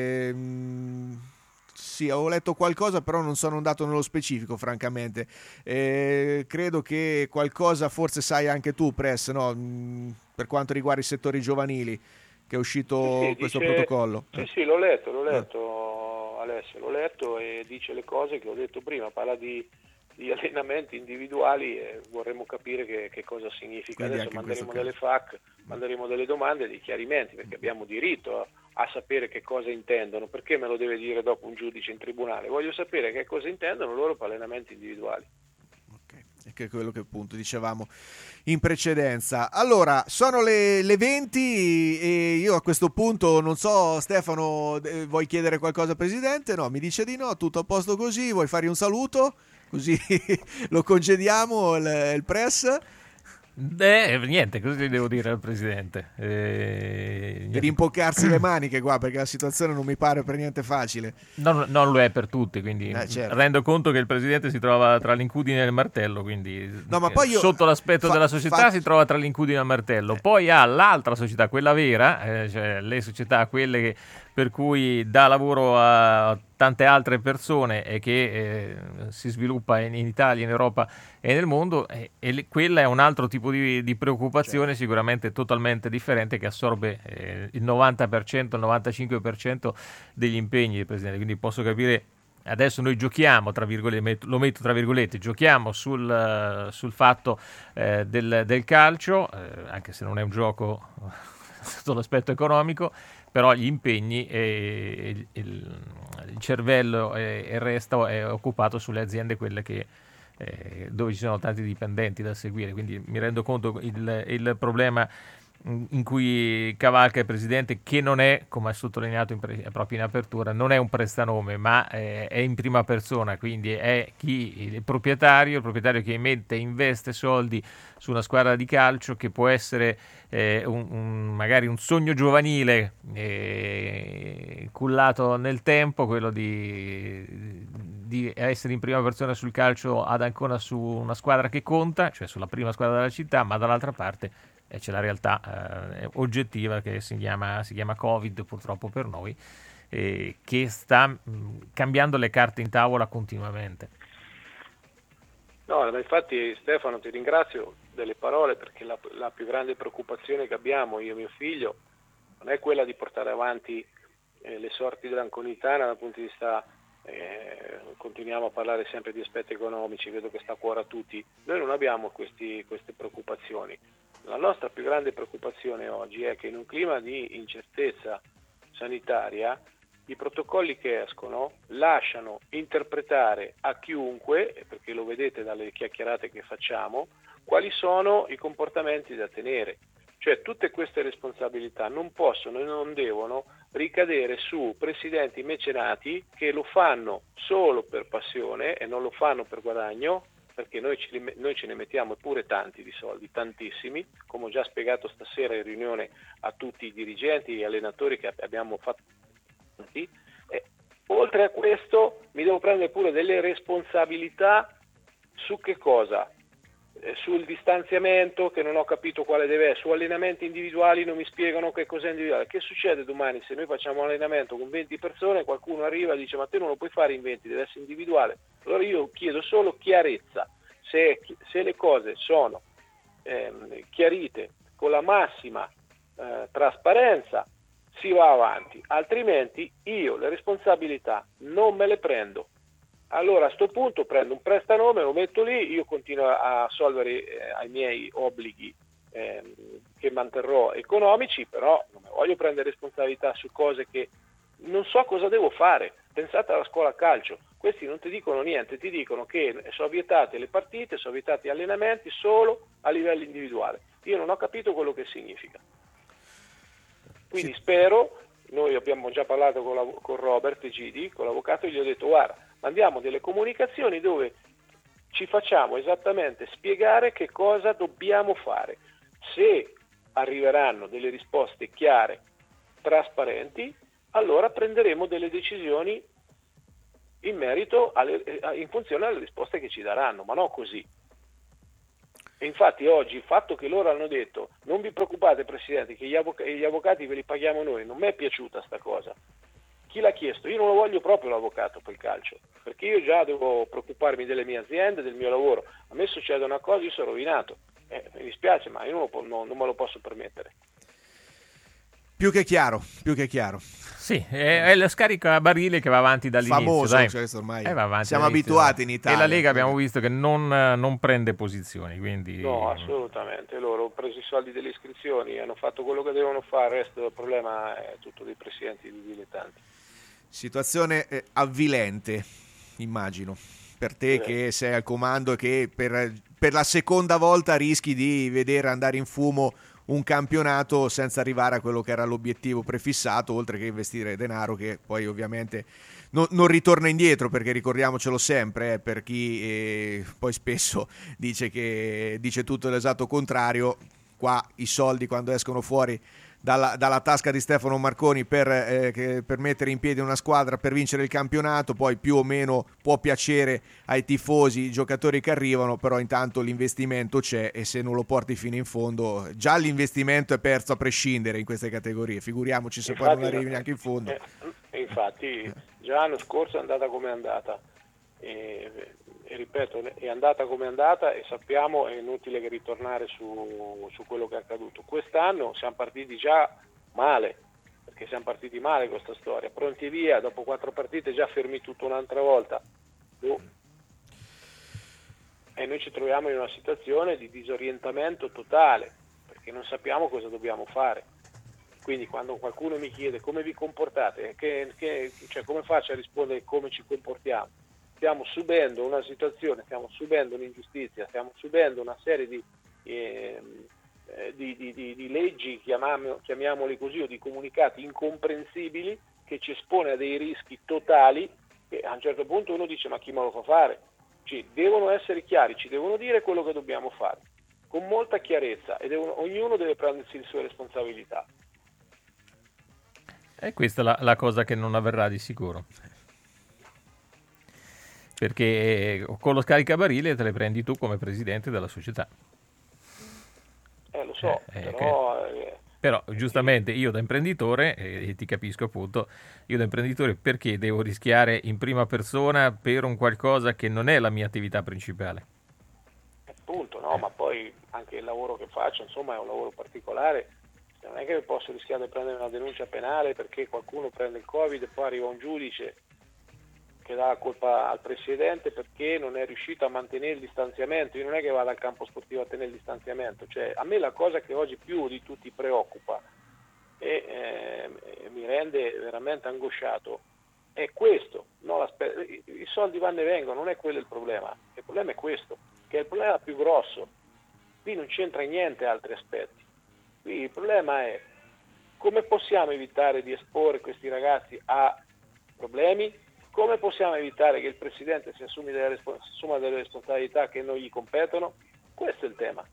Speaker 4: Sì, avevo letto qualcosa, però non sono andato nello specifico, francamente. Credo che qualcosa forse sai anche tu, Press, no? Per quanto riguarda i settori giovanili, che è uscito questo protocollo.
Speaker 8: Sì, l'ho letto, Alessio, l'ho letto, e dice le cose che ho detto prima, parla di allenamenti individuali, e vorremmo capire che cosa significa.
Speaker 4: Quindi
Speaker 8: adesso manderemo delle FAQ, manderemo delle domande, dei chiarimenti, perché abbiamo diritto a sapere che cosa intendono. Perché me lo deve dire dopo un giudice in tribunale? Voglio sapere che cosa intendono loro per allenamenti individuali.
Speaker 4: E che è quello che appunto dicevamo in precedenza. Allora, sono le 20 e io a questo punto non so, Stefano, vuoi chiedere qualcosa al presidente? No, mi dice di no, tutto a posto così. Vuoi fare un saluto? Così lo congediamo il Press.
Speaker 3: Niente, cosa gli devo dire al presidente?
Speaker 4: Per rimpoccarsi le maniche qua, perché la situazione non mi pare per niente facile.
Speaker 3: Non lo è per tutti, quindi
Speaker 4: certo.
Speaker 3: Rendo conto che il presidente si trova tra l'incudine e il martello, quindi
Speaker 4: no, ma poi
Speaker 3: sotto l'aspetto della società si trova tra l'incudine e il martello. Poi ha l'altra società, quella vera, cioè le società, quelle per cui dà lavoro a tante altre persone e che si sviluppa in Italia, in Europa e nel mondo, e quella è un altro tipo di preoccupazione, certo, sicuramente totalmente differente, che assorbe il 90%, il 95% degli impegni del presidente. Quindi posso capire, adesso noi giochiamo, tra virgolette, lo metto tra virgolette, giochiamo sul fatto del calcio, anche se non è un gioco sotto l'aspetto economico, però gli impegni e il cervello e il resto è occupato sulle aziende, quelle che dove ci sono tanti dipendenti da seguire, quindi mi rendo conto il problema in cui cavalca il presidente, che non è, come ha sottolineato proprio in apertura, non è un prestanome, ma è in prima persona, quindi è il proprietario che investe soldi su una squadra di calcio, che può essere magari un sogno giovanile cullato nel tempo, quello di essere in prima persona sul calcio ad Ancona, su una squadra che conta, cioè sulla prima squadra della città, ma dall'altra parte c'è la realtà oggettiva che si chiama Covid, purtroppo per noi, che sta cambiando le carte in tavola continuamente.
Speaker 8: No, ma infatti Stefano, ti ringrazio delle parole, perché la più grande preoccupazione che abbiamo io e mio figlio non è quella di portare avanti le sorti dell'Anconitana dal punto di vista, continuiamo a parlare sempre di aspetti economici, vedo che sta a cuore a tutti. Noi non abbiamo queste preoccupazioni. La nostra più grande preoccupazione oggi è che in un clima di incertezza sanitaria i protocolli che escono lasciano interpretare a chiunque, perché lo vedete dalle chiacchierate che facciamo, quali sono i comportamenti da tenere. Cioè tutte queste responsabilità non possono e non devono ricadere su presidenti mecenati che lo fanno solo per passione e non lo fanno per guadagno, perché noi ce ne mettiamo pure tanti di soldi, tantissimi, come ho già spiegato stasera in riunione a tutti i dirigenti e allenatori che abbiamo fatto. Oltre a questo mi devo prendere pure delle responsabilità su che cosa? Sul distanziamento, che non ho capito quale deve essere, su allenamenti individuali non mi spiegano che cos'è individuale. Che succede domani se noi facciamo un allenamento con 20 persone, qualcuno arriva e dice ma te non lo puoi fare in 20, deve essere individuale? Allora io chiedo solo chiarezza, se le cose sono chiarite con la massima trasparenza si va avanti, altrimenti io le responsabilità non me le prendo. Allora a sto punto prendo un prestanome, lo metto lì, io continuo a solvere ai miei obblighi che manterrò economici, però non mi voglio prendere responsabilità su cose che non so cosa devo fare. Pensate alla scuola calcio, questi non ti dicono niente, ti dicono che sono vietate le partite, sono vietati gli allenamenti solo a livello individuale. Io non ho capito quello che significa. Quindi spero, noi abbiamo già parlato con Robert Gidi, con l'avvocato, e gli ho detto guarda, mandiamo delle comunicazioni dove ci facciamo esattamente spiegare che cosa dobbiamo fare. Se arriveranno delle risposte chiare, trasparenti, allora prenderemo delle decisioni in merito in funzione alle risposte che ci daranno, ma no così. E infatti oggi il fatto che loro hanno detto non vi preoccupate Presidente che gli avvocati ve li paghiamo noi, non mi è piaciuta sta cosa. Chi l'ha chiesto? Io non lo voglio proprio l'avvocato per il calcio, perché io già devo preoccuparmi delle mie aziende, del mio lavoro. A me succede una cosa, io sono rovinato, mi dispiace ma io non me lo posso permettere.
Speaker 4: Più che chiaro.
Speaker 3: Sì, è la scarica a barile che va avanti dall'inizio.
Speaker 4: Famoso,
Speaker 3: dai.
Speaker 4: questo ormai
Speaker 3: Va avanti
Speaker 4: siamo
Speaker 3: dall'inizio,
Speaker 4: abituati in Italia.
Speaker 3: E la Lega abbiamo visto che non prende posizioni, quindi...
Speaker 8: No, assolutamente. Loro hanno preso i soldi delle iscrizioni, hanno fatto quello che devono fare, il resto del problema è tutto dei presidenti di dilettanti.
Speaker 4: Situazione avvilente, immagino, per te che sei al comando e che per la seconda volta rischi di vedere andare in fumo un campionato senza arrivare a quello che era l'obiettivo prefissato, oltre che investire denaro che poi ovviamente non ritorna indietro, perché ricordiamocelo sempre, per chi poi spesso dice tutto l'esatto contrario. Qua i soldi quando escono fuori dalla tasca di Stefano Marconi per mettere in piedi una squadra per vincere il campionato, poi più o meno può piacere ai tifosi, i giocatori che arrivano, però intanto l'investimento c'è e se non lo porti fino in fondo già l'investimento è perso a prescindere in queste categorie, figuriamoci se poi non arrivi neanche in fondo.
Speaker 8: Infatti già l'anno scorso è andata come è andata e ripeto, è andata come è andata e sappiamo, è inutile che ritornare su quello che è accaduto. Quest'anno siamo partiti già male, perché siamo partiti male con questa storia, pronti via, dopo 4 partite già fermi tutto un'altra volta. E noi ci troviamo in una situazione di disorientamento totale, perché non sappiamo cosa dobbiamo fare. Quindi quando qualcuno mi chiede come vi comportate, cioè come faccio a rispondere come ci comportiamo? Stiamo subendo una situazione, stiamo subendo un'ingiustizia, stiamo subendo una serie di leggi, chiamiamoli così, o di comunicati incomprensibili, che ci espone a dei rischi totali, e a un certo punto uno dice: ma chi me lo fa fare? Devono essere chiari, ci devono dire quello che dobbiamo fare con molta chiarezza, e ognuno deve prendersi le sue responsabilità.
Speaker 3: E questa è la cosa che non avverrà di sicuro, perché con lo scaricabarile te le prendi tu come presidente della società.
Speaker 8: Lo so,
Speaker 3: però giustamente io da imprenditore, e ti capisco appunto, io da imprenditore perché devo rischiare in prima persona per un qualcosa che non è la mia attività principale?
Speaker 8: Appunto, no, ma poi anche il lavoro che faccio, insomma, è un lavoro particolare. Non è che posso rischiare di prendere una denuncia penale perché qualcuno prende il Covid e poi arriva un giudice che dà la colpa al presidente perché non è riuscito a mantenere il distanziamento. Io non è che vado al campo sportivo a tenere il distanziamento, cioè a me la cosa che oggi più di tutti preoccupa e mi rende veramente angosciato è questo, no? I soldi vanno e vengono, non è quello il problema è questo, che è il problema più grosso. Qui non c'entra niente altri aspetti, qui il problema è come possiamo evitare di esporre questi ragazzi a problemi. Come possiamo evitare che il Presidente si assuma delle responsabilità che non gli competono? Questo è il tema.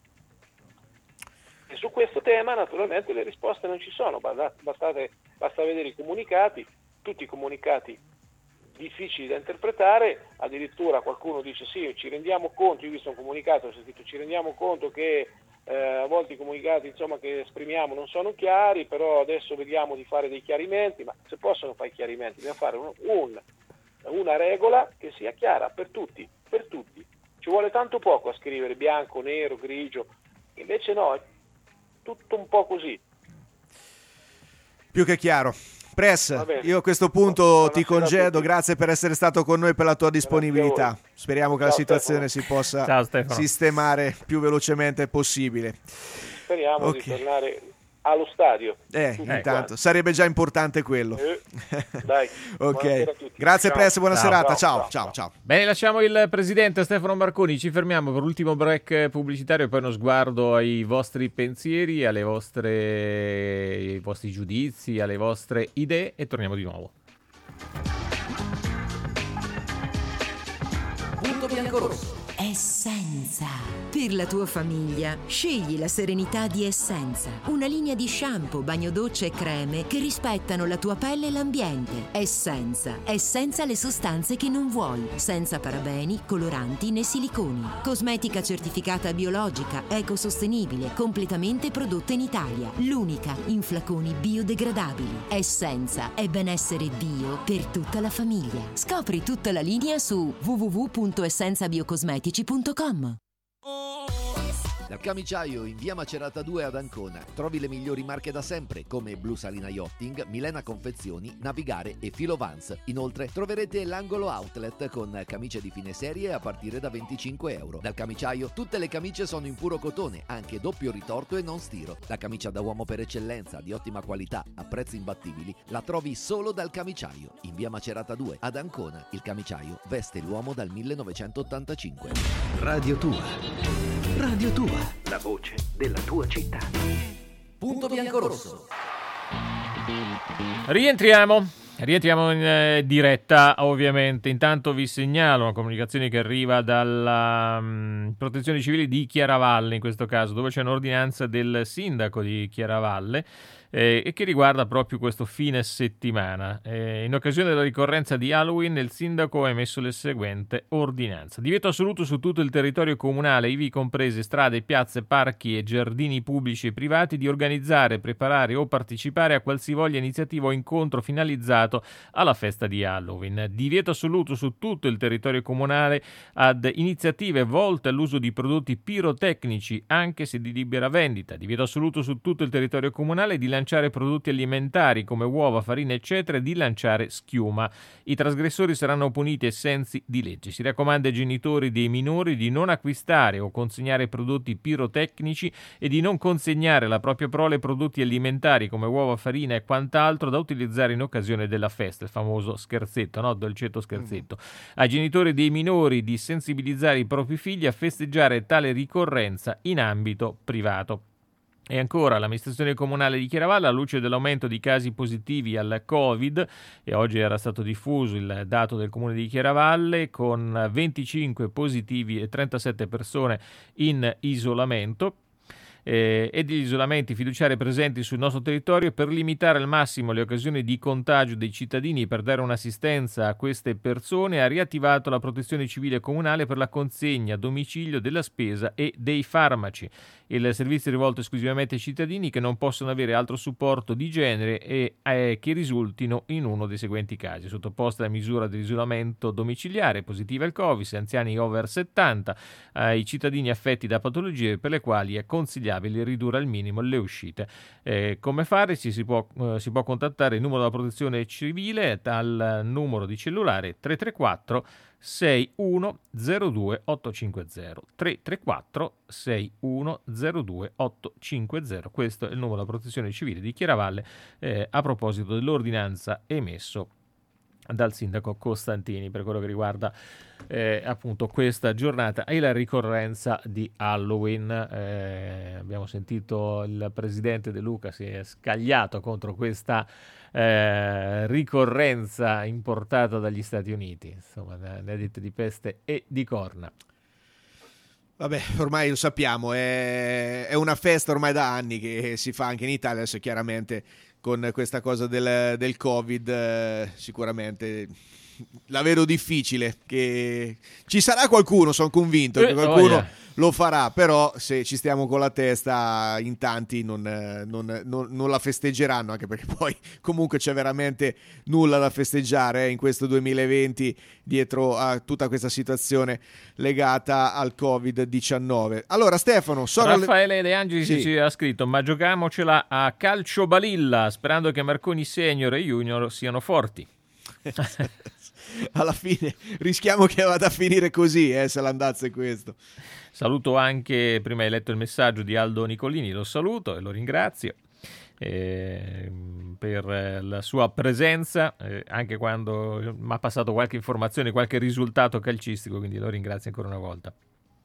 Speaker 8: E su questo tema naturalmente le risposte non ci sono, basta vedere i comunicati, tutti i comunicati difficili da interpretare, addirittura qualcuno dice sì, ci rendiamo conto, io ho visto un comunicato, ho sentito, ci rendiamo conto che a volte i comunicati insomma che esprimiamo non sono chiari, però adesso vediamo di fare dei chiarimenti, ma se possono fare i chiarimenti bisogna fare una regola che sia chiara per tutti, ci vuole tanto poco a scrivere bianco, nero, grigio, invece no, è tutto un po' così.
Speaker 4: Più che chiaro. Press, io a questo punto ti congedo, grazie per essere stato con noi, per la tua disponibilità. Speriamo che la situazione si possa sistemare più velocemente possibile.
Speaker 8: Speriamo di tornare allo stadio.
Speaker 4: Intanto sarebbe già importante quello.
Speaker 8: Dai,
Speaker 4: ok, grazie Press, buona serata. Ciao.
Speaker 3: Bene, lasciamo il presidente Stefano Marconi, ci fermiamo per l'ultimo break pubblicitario e poi uno sguardo ai vostri pensieri, ai vostri giudizi, alle vostre idee e torniamo di nuovo.
Speaker 2: Punto bianco-rosso.
Speaker 9: Essenza. Per la tua famiglia, scegli la serenità di Essenza. Una linea di shampoo, bagno docce e creme che rispettano la tua pelle e l'ambiente. Essenza le sostanze che non vuoi. Senza parabeni, coloranti né siliconi. Cosmetica certificata biologica, ecosostenibile, completamente prodotta in Italia. L'unica in flaconi biodegradabili. Essenza è benessere bio per tutta la famiglia. Scopri tutta la linea su www.essenzabiocosmetici.com.
Speaker 2: Dal Camiciaio in via Macerata 2 ad Ancona trovi le migliori marche da sempre come Blu Salina Yachting, Milena Confezioni, Navigare e Filo Vans. Inoltre troverete l'angolo outlet con camicie di fine serie a partire da €25. Dal Camiciaio tutte le camicie sono in puro cotone, anche doppio ritorto e non stiro. La camicia da uomo per eccellenza, di ottima qualità, a prezzi imbattibili, la trovi solo dal Camiciaio in via Macerata 2 ad Ancona. Il Camiciaio veste l'uomo dal 1985.
Speaker 1: Radio Tua, la voce della tua città.
Speaker 2: Punto bianco-rosso.
Speaker 3: Rientriamo in diretta, ovviamente. Intanto vi segnalo una comunicazione che arriva dalla Protezione Civile di Chiaravalle, in questo caso, dove c'è un'ordinanza del sindaco di Chiaravalle e che riguarda proprio questo fine settimana. In occasione della ricorrenza di Halloween, il sindaco ha emesso la seguente ordinanza: divieto assoluto su tutto il territorio comunale, ivi comprese strade, piazze, parchi e giardini pubblici e privati, di organizzare, preparare o partecipare a qualsivoglia iniziativa o incontro finalizzato alla festa di Halloween. Divieto assoluto su tutto il territorio comunale ad iniziative volte all'uso di prodotti pirotecnici, anche se di libera vendita. Divieto assoluto su tutto il territorio comunale di lanciare prodotti alimentari come uova, farina eccetera e di lanciare schiuma. I trasgressori saranno puniti ai sensi di legge. Si raccomanda ai genitori dei minori di non acquistare o consegnare prodotti pirotecnici e di non consegnare alla propria prole prodotti alimentari come uova, farina e quant'altro da utilizzare in occasione della festa, il famoso scherzetto, no? Dolcetto scherzetto. Ai genitori dei minori di sensibilizzare i propri figli a festeggiare tale ricorrenza in ambito privato. E ancora l'amministrazione comunale di Chiaravalle, alla luce dell'aumento di casi positivi al Covid, e oggi era stato diffuso il dato del comune di Chiaravalle con 25 positivi e 37 persone in isolamento, e degli isolamenti fiduciari presenti sul nostro territorio, per limitare al massimo le occasioni di contagio dei cittadini e per dare un'assistenza a queste persone, ha riattivato la protezione civile comunale per la consegna a domicilio della spesa e dei farmaci. Il servizio è rivolto esclusivamente ai cittadini che non possono avere altro supporto di genere e che risultino in uno dei seguenti casi: sottoposti a misura di isolamento domiciliare, positiva al Covid, anziani over 70, ai cittadini affetti da patologie per le quali è consigliabile ridurre al minimo le uscite. Come fare? Si può contattare il numero della protezione civile al numero di cellulare 334 6102 850 334 6102 850. Questo è il numero della protezione civile di Chiaravalle a proposito dell'ordinanza emesso dal sindaco Costantini per quello che riguarda appunto questa giornata e la ricorrenza di Halloween. Abbiamo sentito il presidente De Luca si è scagliato contro questa ricorrenza importata dagli Stati Uniti, insomma ne ha dette di peste e di corna.
Speaker 4: Vabbè, ormai lo sappiamo, è una festa ormai da anni che si fa anche in Italia. Adesso chiaramente con questa cosa del Covid sicuramente la vedo difficile, che ci sarà qualcuno, sono convinto che qualcuno lo farà, però se ci stiamo con la testa in tanti non la festeggeranno, anche perché poi comunque c'è veramente nulla da festeggiare in questo 2020 dietro a tutta questa situazione legata al Covid-19. Allora Stefano,
Speaker 3: Raffaele De Angelis ci ha scritto: ma giochiamocela a calcio balilla sperando che Marconi senior e junior siano forti.
Speaker 4: Alla fine rischiamo che vada a finire così, se l'andasse questo.
Speaker 3: Saluto anche, prima hai letto il messaggio di Aldo Nicolini, lo saluto e lo ringrazio per la sua presenza, anche quando mi ha passato qualche informazione, qualche risultato calcistico, quindi lo ringrazio ancora una volta.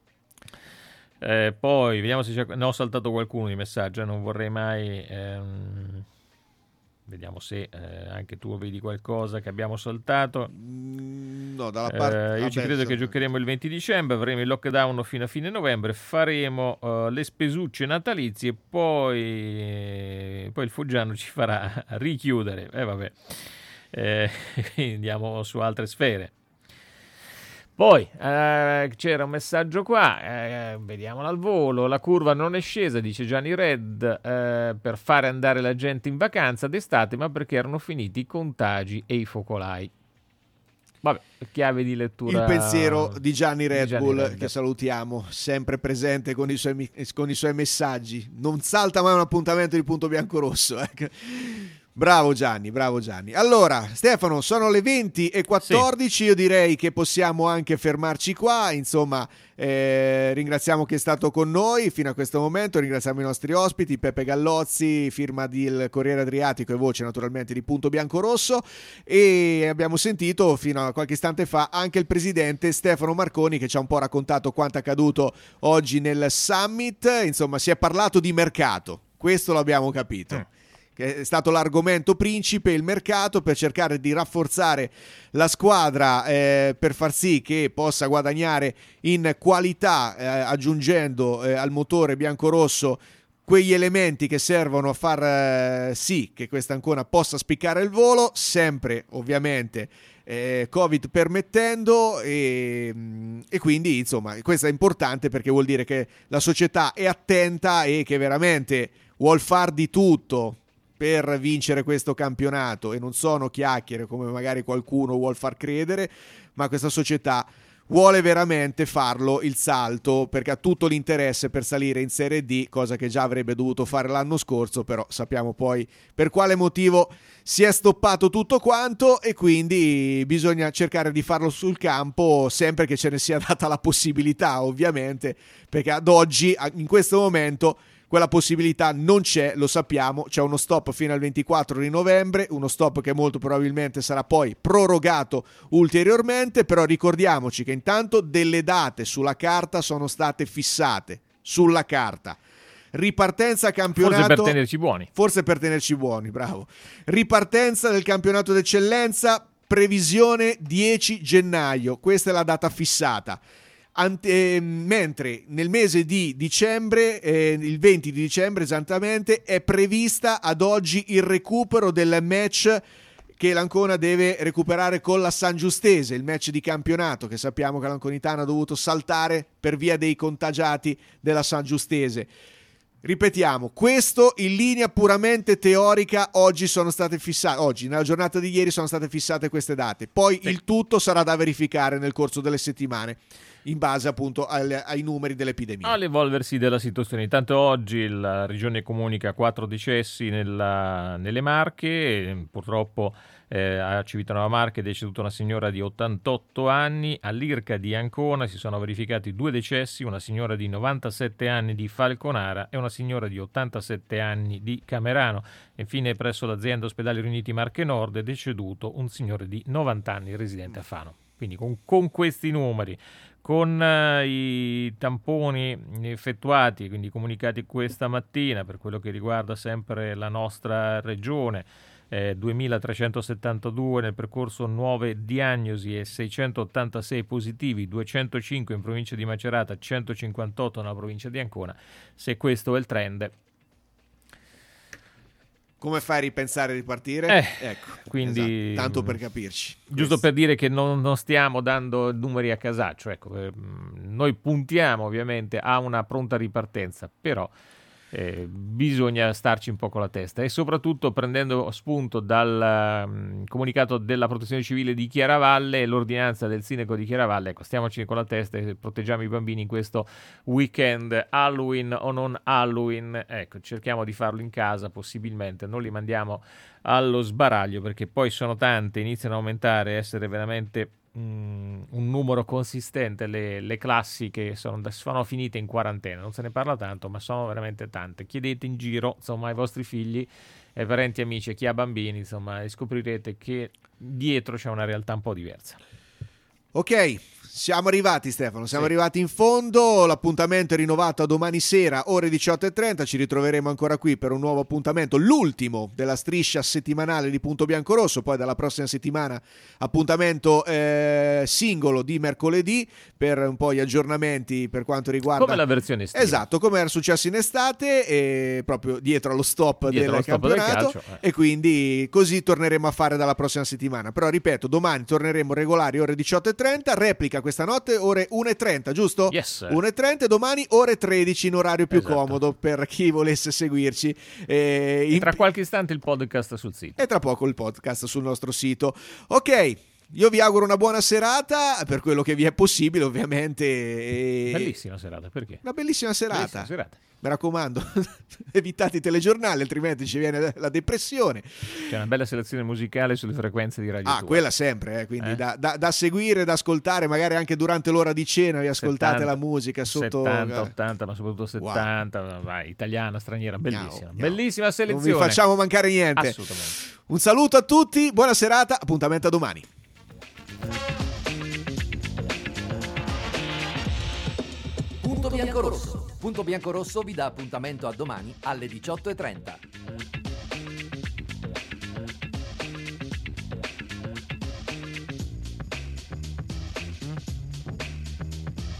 Speaker 3: Poi vediamo se ne ho saltato qualcuno di messaggio, non vorrei mai... Vediamo se anche tu vedi qualcosa che abbiamo saltato.
Speaker 4: No, dalla parte...
Speaker 3: io ci credo che giocheremo il 20 dicembre, avremo il lockdown fino a fine novembre, faremo le spesucce natalizie e poi il Foggiano ci farà richiudere. Vabbè. Andiamo su altre sfere. Poi c'era un messaggio qua, vediamolo al volo: la curva non è scesa, dice Gianni Red, per fare andare la gente in vacanza d'estate, ma perché erano finiti i contagi e i focolai. Vabbè, chiave di lettura.
Speaker 4: Il pensiero di Gianni Red Bull, che salutiamo, sempre presente con i suoi messaggi. Non salta mai un appuntamento di Punto Bianco Rosso. Bravo Gianni. Allora Stefano, sono le 20:14, sì. Io direi che possiamo anche fermarci qua, insomma. Ringraziamo chi è stato con noi fino a questo momento, ringraziamo i nostri ospiti, Peppe Gallozzi, firma del Corriere Adriatico e voce naturalmente di Punto Bianco Rosso, e abbiamo sentito fino a qualche istante fa anche il presidente Stefano Marconi, che ci ha un po' raccontato quanto accaduto oggi nel summit. Insomma, si è parlato di mercato, questo l'abbiamo capito. Che è stato l'argomento principe, il mercato, per cercare di rafforzare la squadra, per far sì che possa guadagnare in qualità, aggiungendo al motore biancorosso quegli elementi che servono a far sì che questa Ancona possa spiccare il volo, sempre ovviamente Covid permettendo, e quindi insomma questo è importante perché vuol dire che la società è attenta e che veramente vuol far di tutto per vincere questo campionato, e non sono chiacchiere come magari qualcuno vuol far credere, ma questa società vuole veramente farlo il salto, perché ha tutto l'interesse per salire in Serie D, cosa che già avrebbe dovuto fare l'anno scorso, però sappiamo poi per quale motivo si è stoppato tutto quanto, e quindi bisogna cercare di farlo sul campo sempre che ce ne sia data la possibilità, ovviamente, perché ad oggi, in questo momento, quella possibilità non c'è, lo sappiamo. C'è uno stop fino al 24 di novembre, uno stop che molto probabilmente sarà poi prorogato ulteriormente, però ricordiamoci che intanto delle date sulla carta sono state fissate, sulla carta. Ripartenza campionato, forse per tenerci buoni, bravo. Ripartenza del campionato d'eccellenza, previsione 10 gennaio, questa è la data fissata. Mentre nel mese di dicembre, il 20 di dicembre esattamente, è prevista ad oggi il recupero del match che l'Ancona deve recuperare con la San Giustese, il match di campionato che sappiamo che l'Anconitano ha dovuto saltare per via dei contagiati della San Giustese. Ripetiamo, questo in linea puramente teorica. Oggi sono state fissate, oggi nella giornata di ieri sono state fissate queste date, poi il tutto sarà da verificare nel corso delle settimane in base appunto ai numeri dell'epidemia.
Speaker 3: All'evolversi della situazione. Intanto oggi la regione comunica 4 decessi nelle Marche, purtroppo a Civitanova Marche è deceduta una signora di 88 anni, all'Irca di Ancona si sono verificati 2 decessi, una signora di 97 anni di Falconara e una signora di 87 anni di Camerano. Infine presso l'azienda Ospedali Riuniti Marche Nord è deceduto un signore di 90 anni residente a Fano. Quindi con questi numeri, con i tamponi effettuati, quindi comunicati questa mattina per quello che riguarda sempre la nostra regione, 2.372 nel percorso nuove diagnosi e 686 positivi, 205 in provincia di Macerata, 158 nella provincia di Ancona. Se questo è il trend,
Speaker 4: come fai a ripensare di partire? Ecco,
Speaker 3: quindi,
Speaker 4: esatto, tanto per capirci.
Speaker 3: Giusto per dire che non stiamo dando numeri a casaccio, ecco, noi puntiamo ovviamente a una pronta ripartenza, però bisogna starci un po' con la testa, e soprattutto prendendo spunto dal comunicato della Protezione Civile di Chiaravalle e l'ordinanza del sindaco di Chiaravalle. Ecco, stiamoci con la testa e proteggiamo i bambini in questo weekend, Halloween o non Halloween. Ecco, cerchiamo di farlo in casa possibilmente, non li mandiamo allo sbaraglio, perché poi sono tante, iniziano a aumentare, essere veramente un numero consistente le classi che sono finite in quarantena. Non se ne parla tanto, ma sono veramente tante. Chiedete in giro, insomma, ai vostri figli, ai parenti, amici e chi ha bambini, insomma, e scoprirete che dietro c'è una realtà un po' diversa.
Speaker 4: Ok, siamo arrivati, Stefano, siamo arrivati in fondo. L'appuntamento è rinnovato a domani sera, ore 18:30. Ci ritroveremo ancora qui per un nuovo appuntamento, l'ultimo della striscia settimanale di Punto Biancorosso. Poi dalla prossima settimana appuntamento singolo di mercoledì per un po' gli aggiornamenti per quanto riguarda
Speaker 3: come la versione estiva.
Speaker 4: Esatto, come era successo in estate, e proprio dietro allo stop del campionato, e quindi così torneremo a fare dalla prossima settimana. Però ripeto, domani torneremo regolari ore 18:30, replica questa notte ore 1:30, giusto?
Speaker 3: Yes.
Speaker 4: 1:30, domani ore 13 in orario più comodo per chi volesse seguirci.
Speaker 3: E tra qualche istante il podcast sul sito.
Speaker 4: E tra poco il podcast sul nostro sito. Ok, io vi auguro una buona serata, per quello che vi è possibile ovviamente.
Speaker 3: Bellissima serata, perché?
Speaker 4: Una bellissima serata.
Speaker 3: Bellissima serata.
Speaker 4: Mi raccomando, evitate i telegiornali, altrimenti ci viene la depressione.
Speaker 3: C'è una bella selezione musicale sulle frequenze di Radio 2.
Speaker 4: Quella sempre, quindi da seguire, da ascoltare, magari anche durante l'ora di cena vi ascoltate 70, la musica sotto
Speaker 3: 70, 80, ma soprattutto 70, wow. Vai, italiana, straniera, bellissima.
Speaker 4: Miau.
Speaker 3: Bellissima selezione.
Speaker 4: Non vi facciamo mancare niente.
Speaker 3: Assolutamente.
Speaker 4: Un saluto a tutti, buona serata, appuntamento a domani.
Speaker 2: Punto Biancorosso. Punto Biancorosso vi dà appuntamento a domani alle 18:30.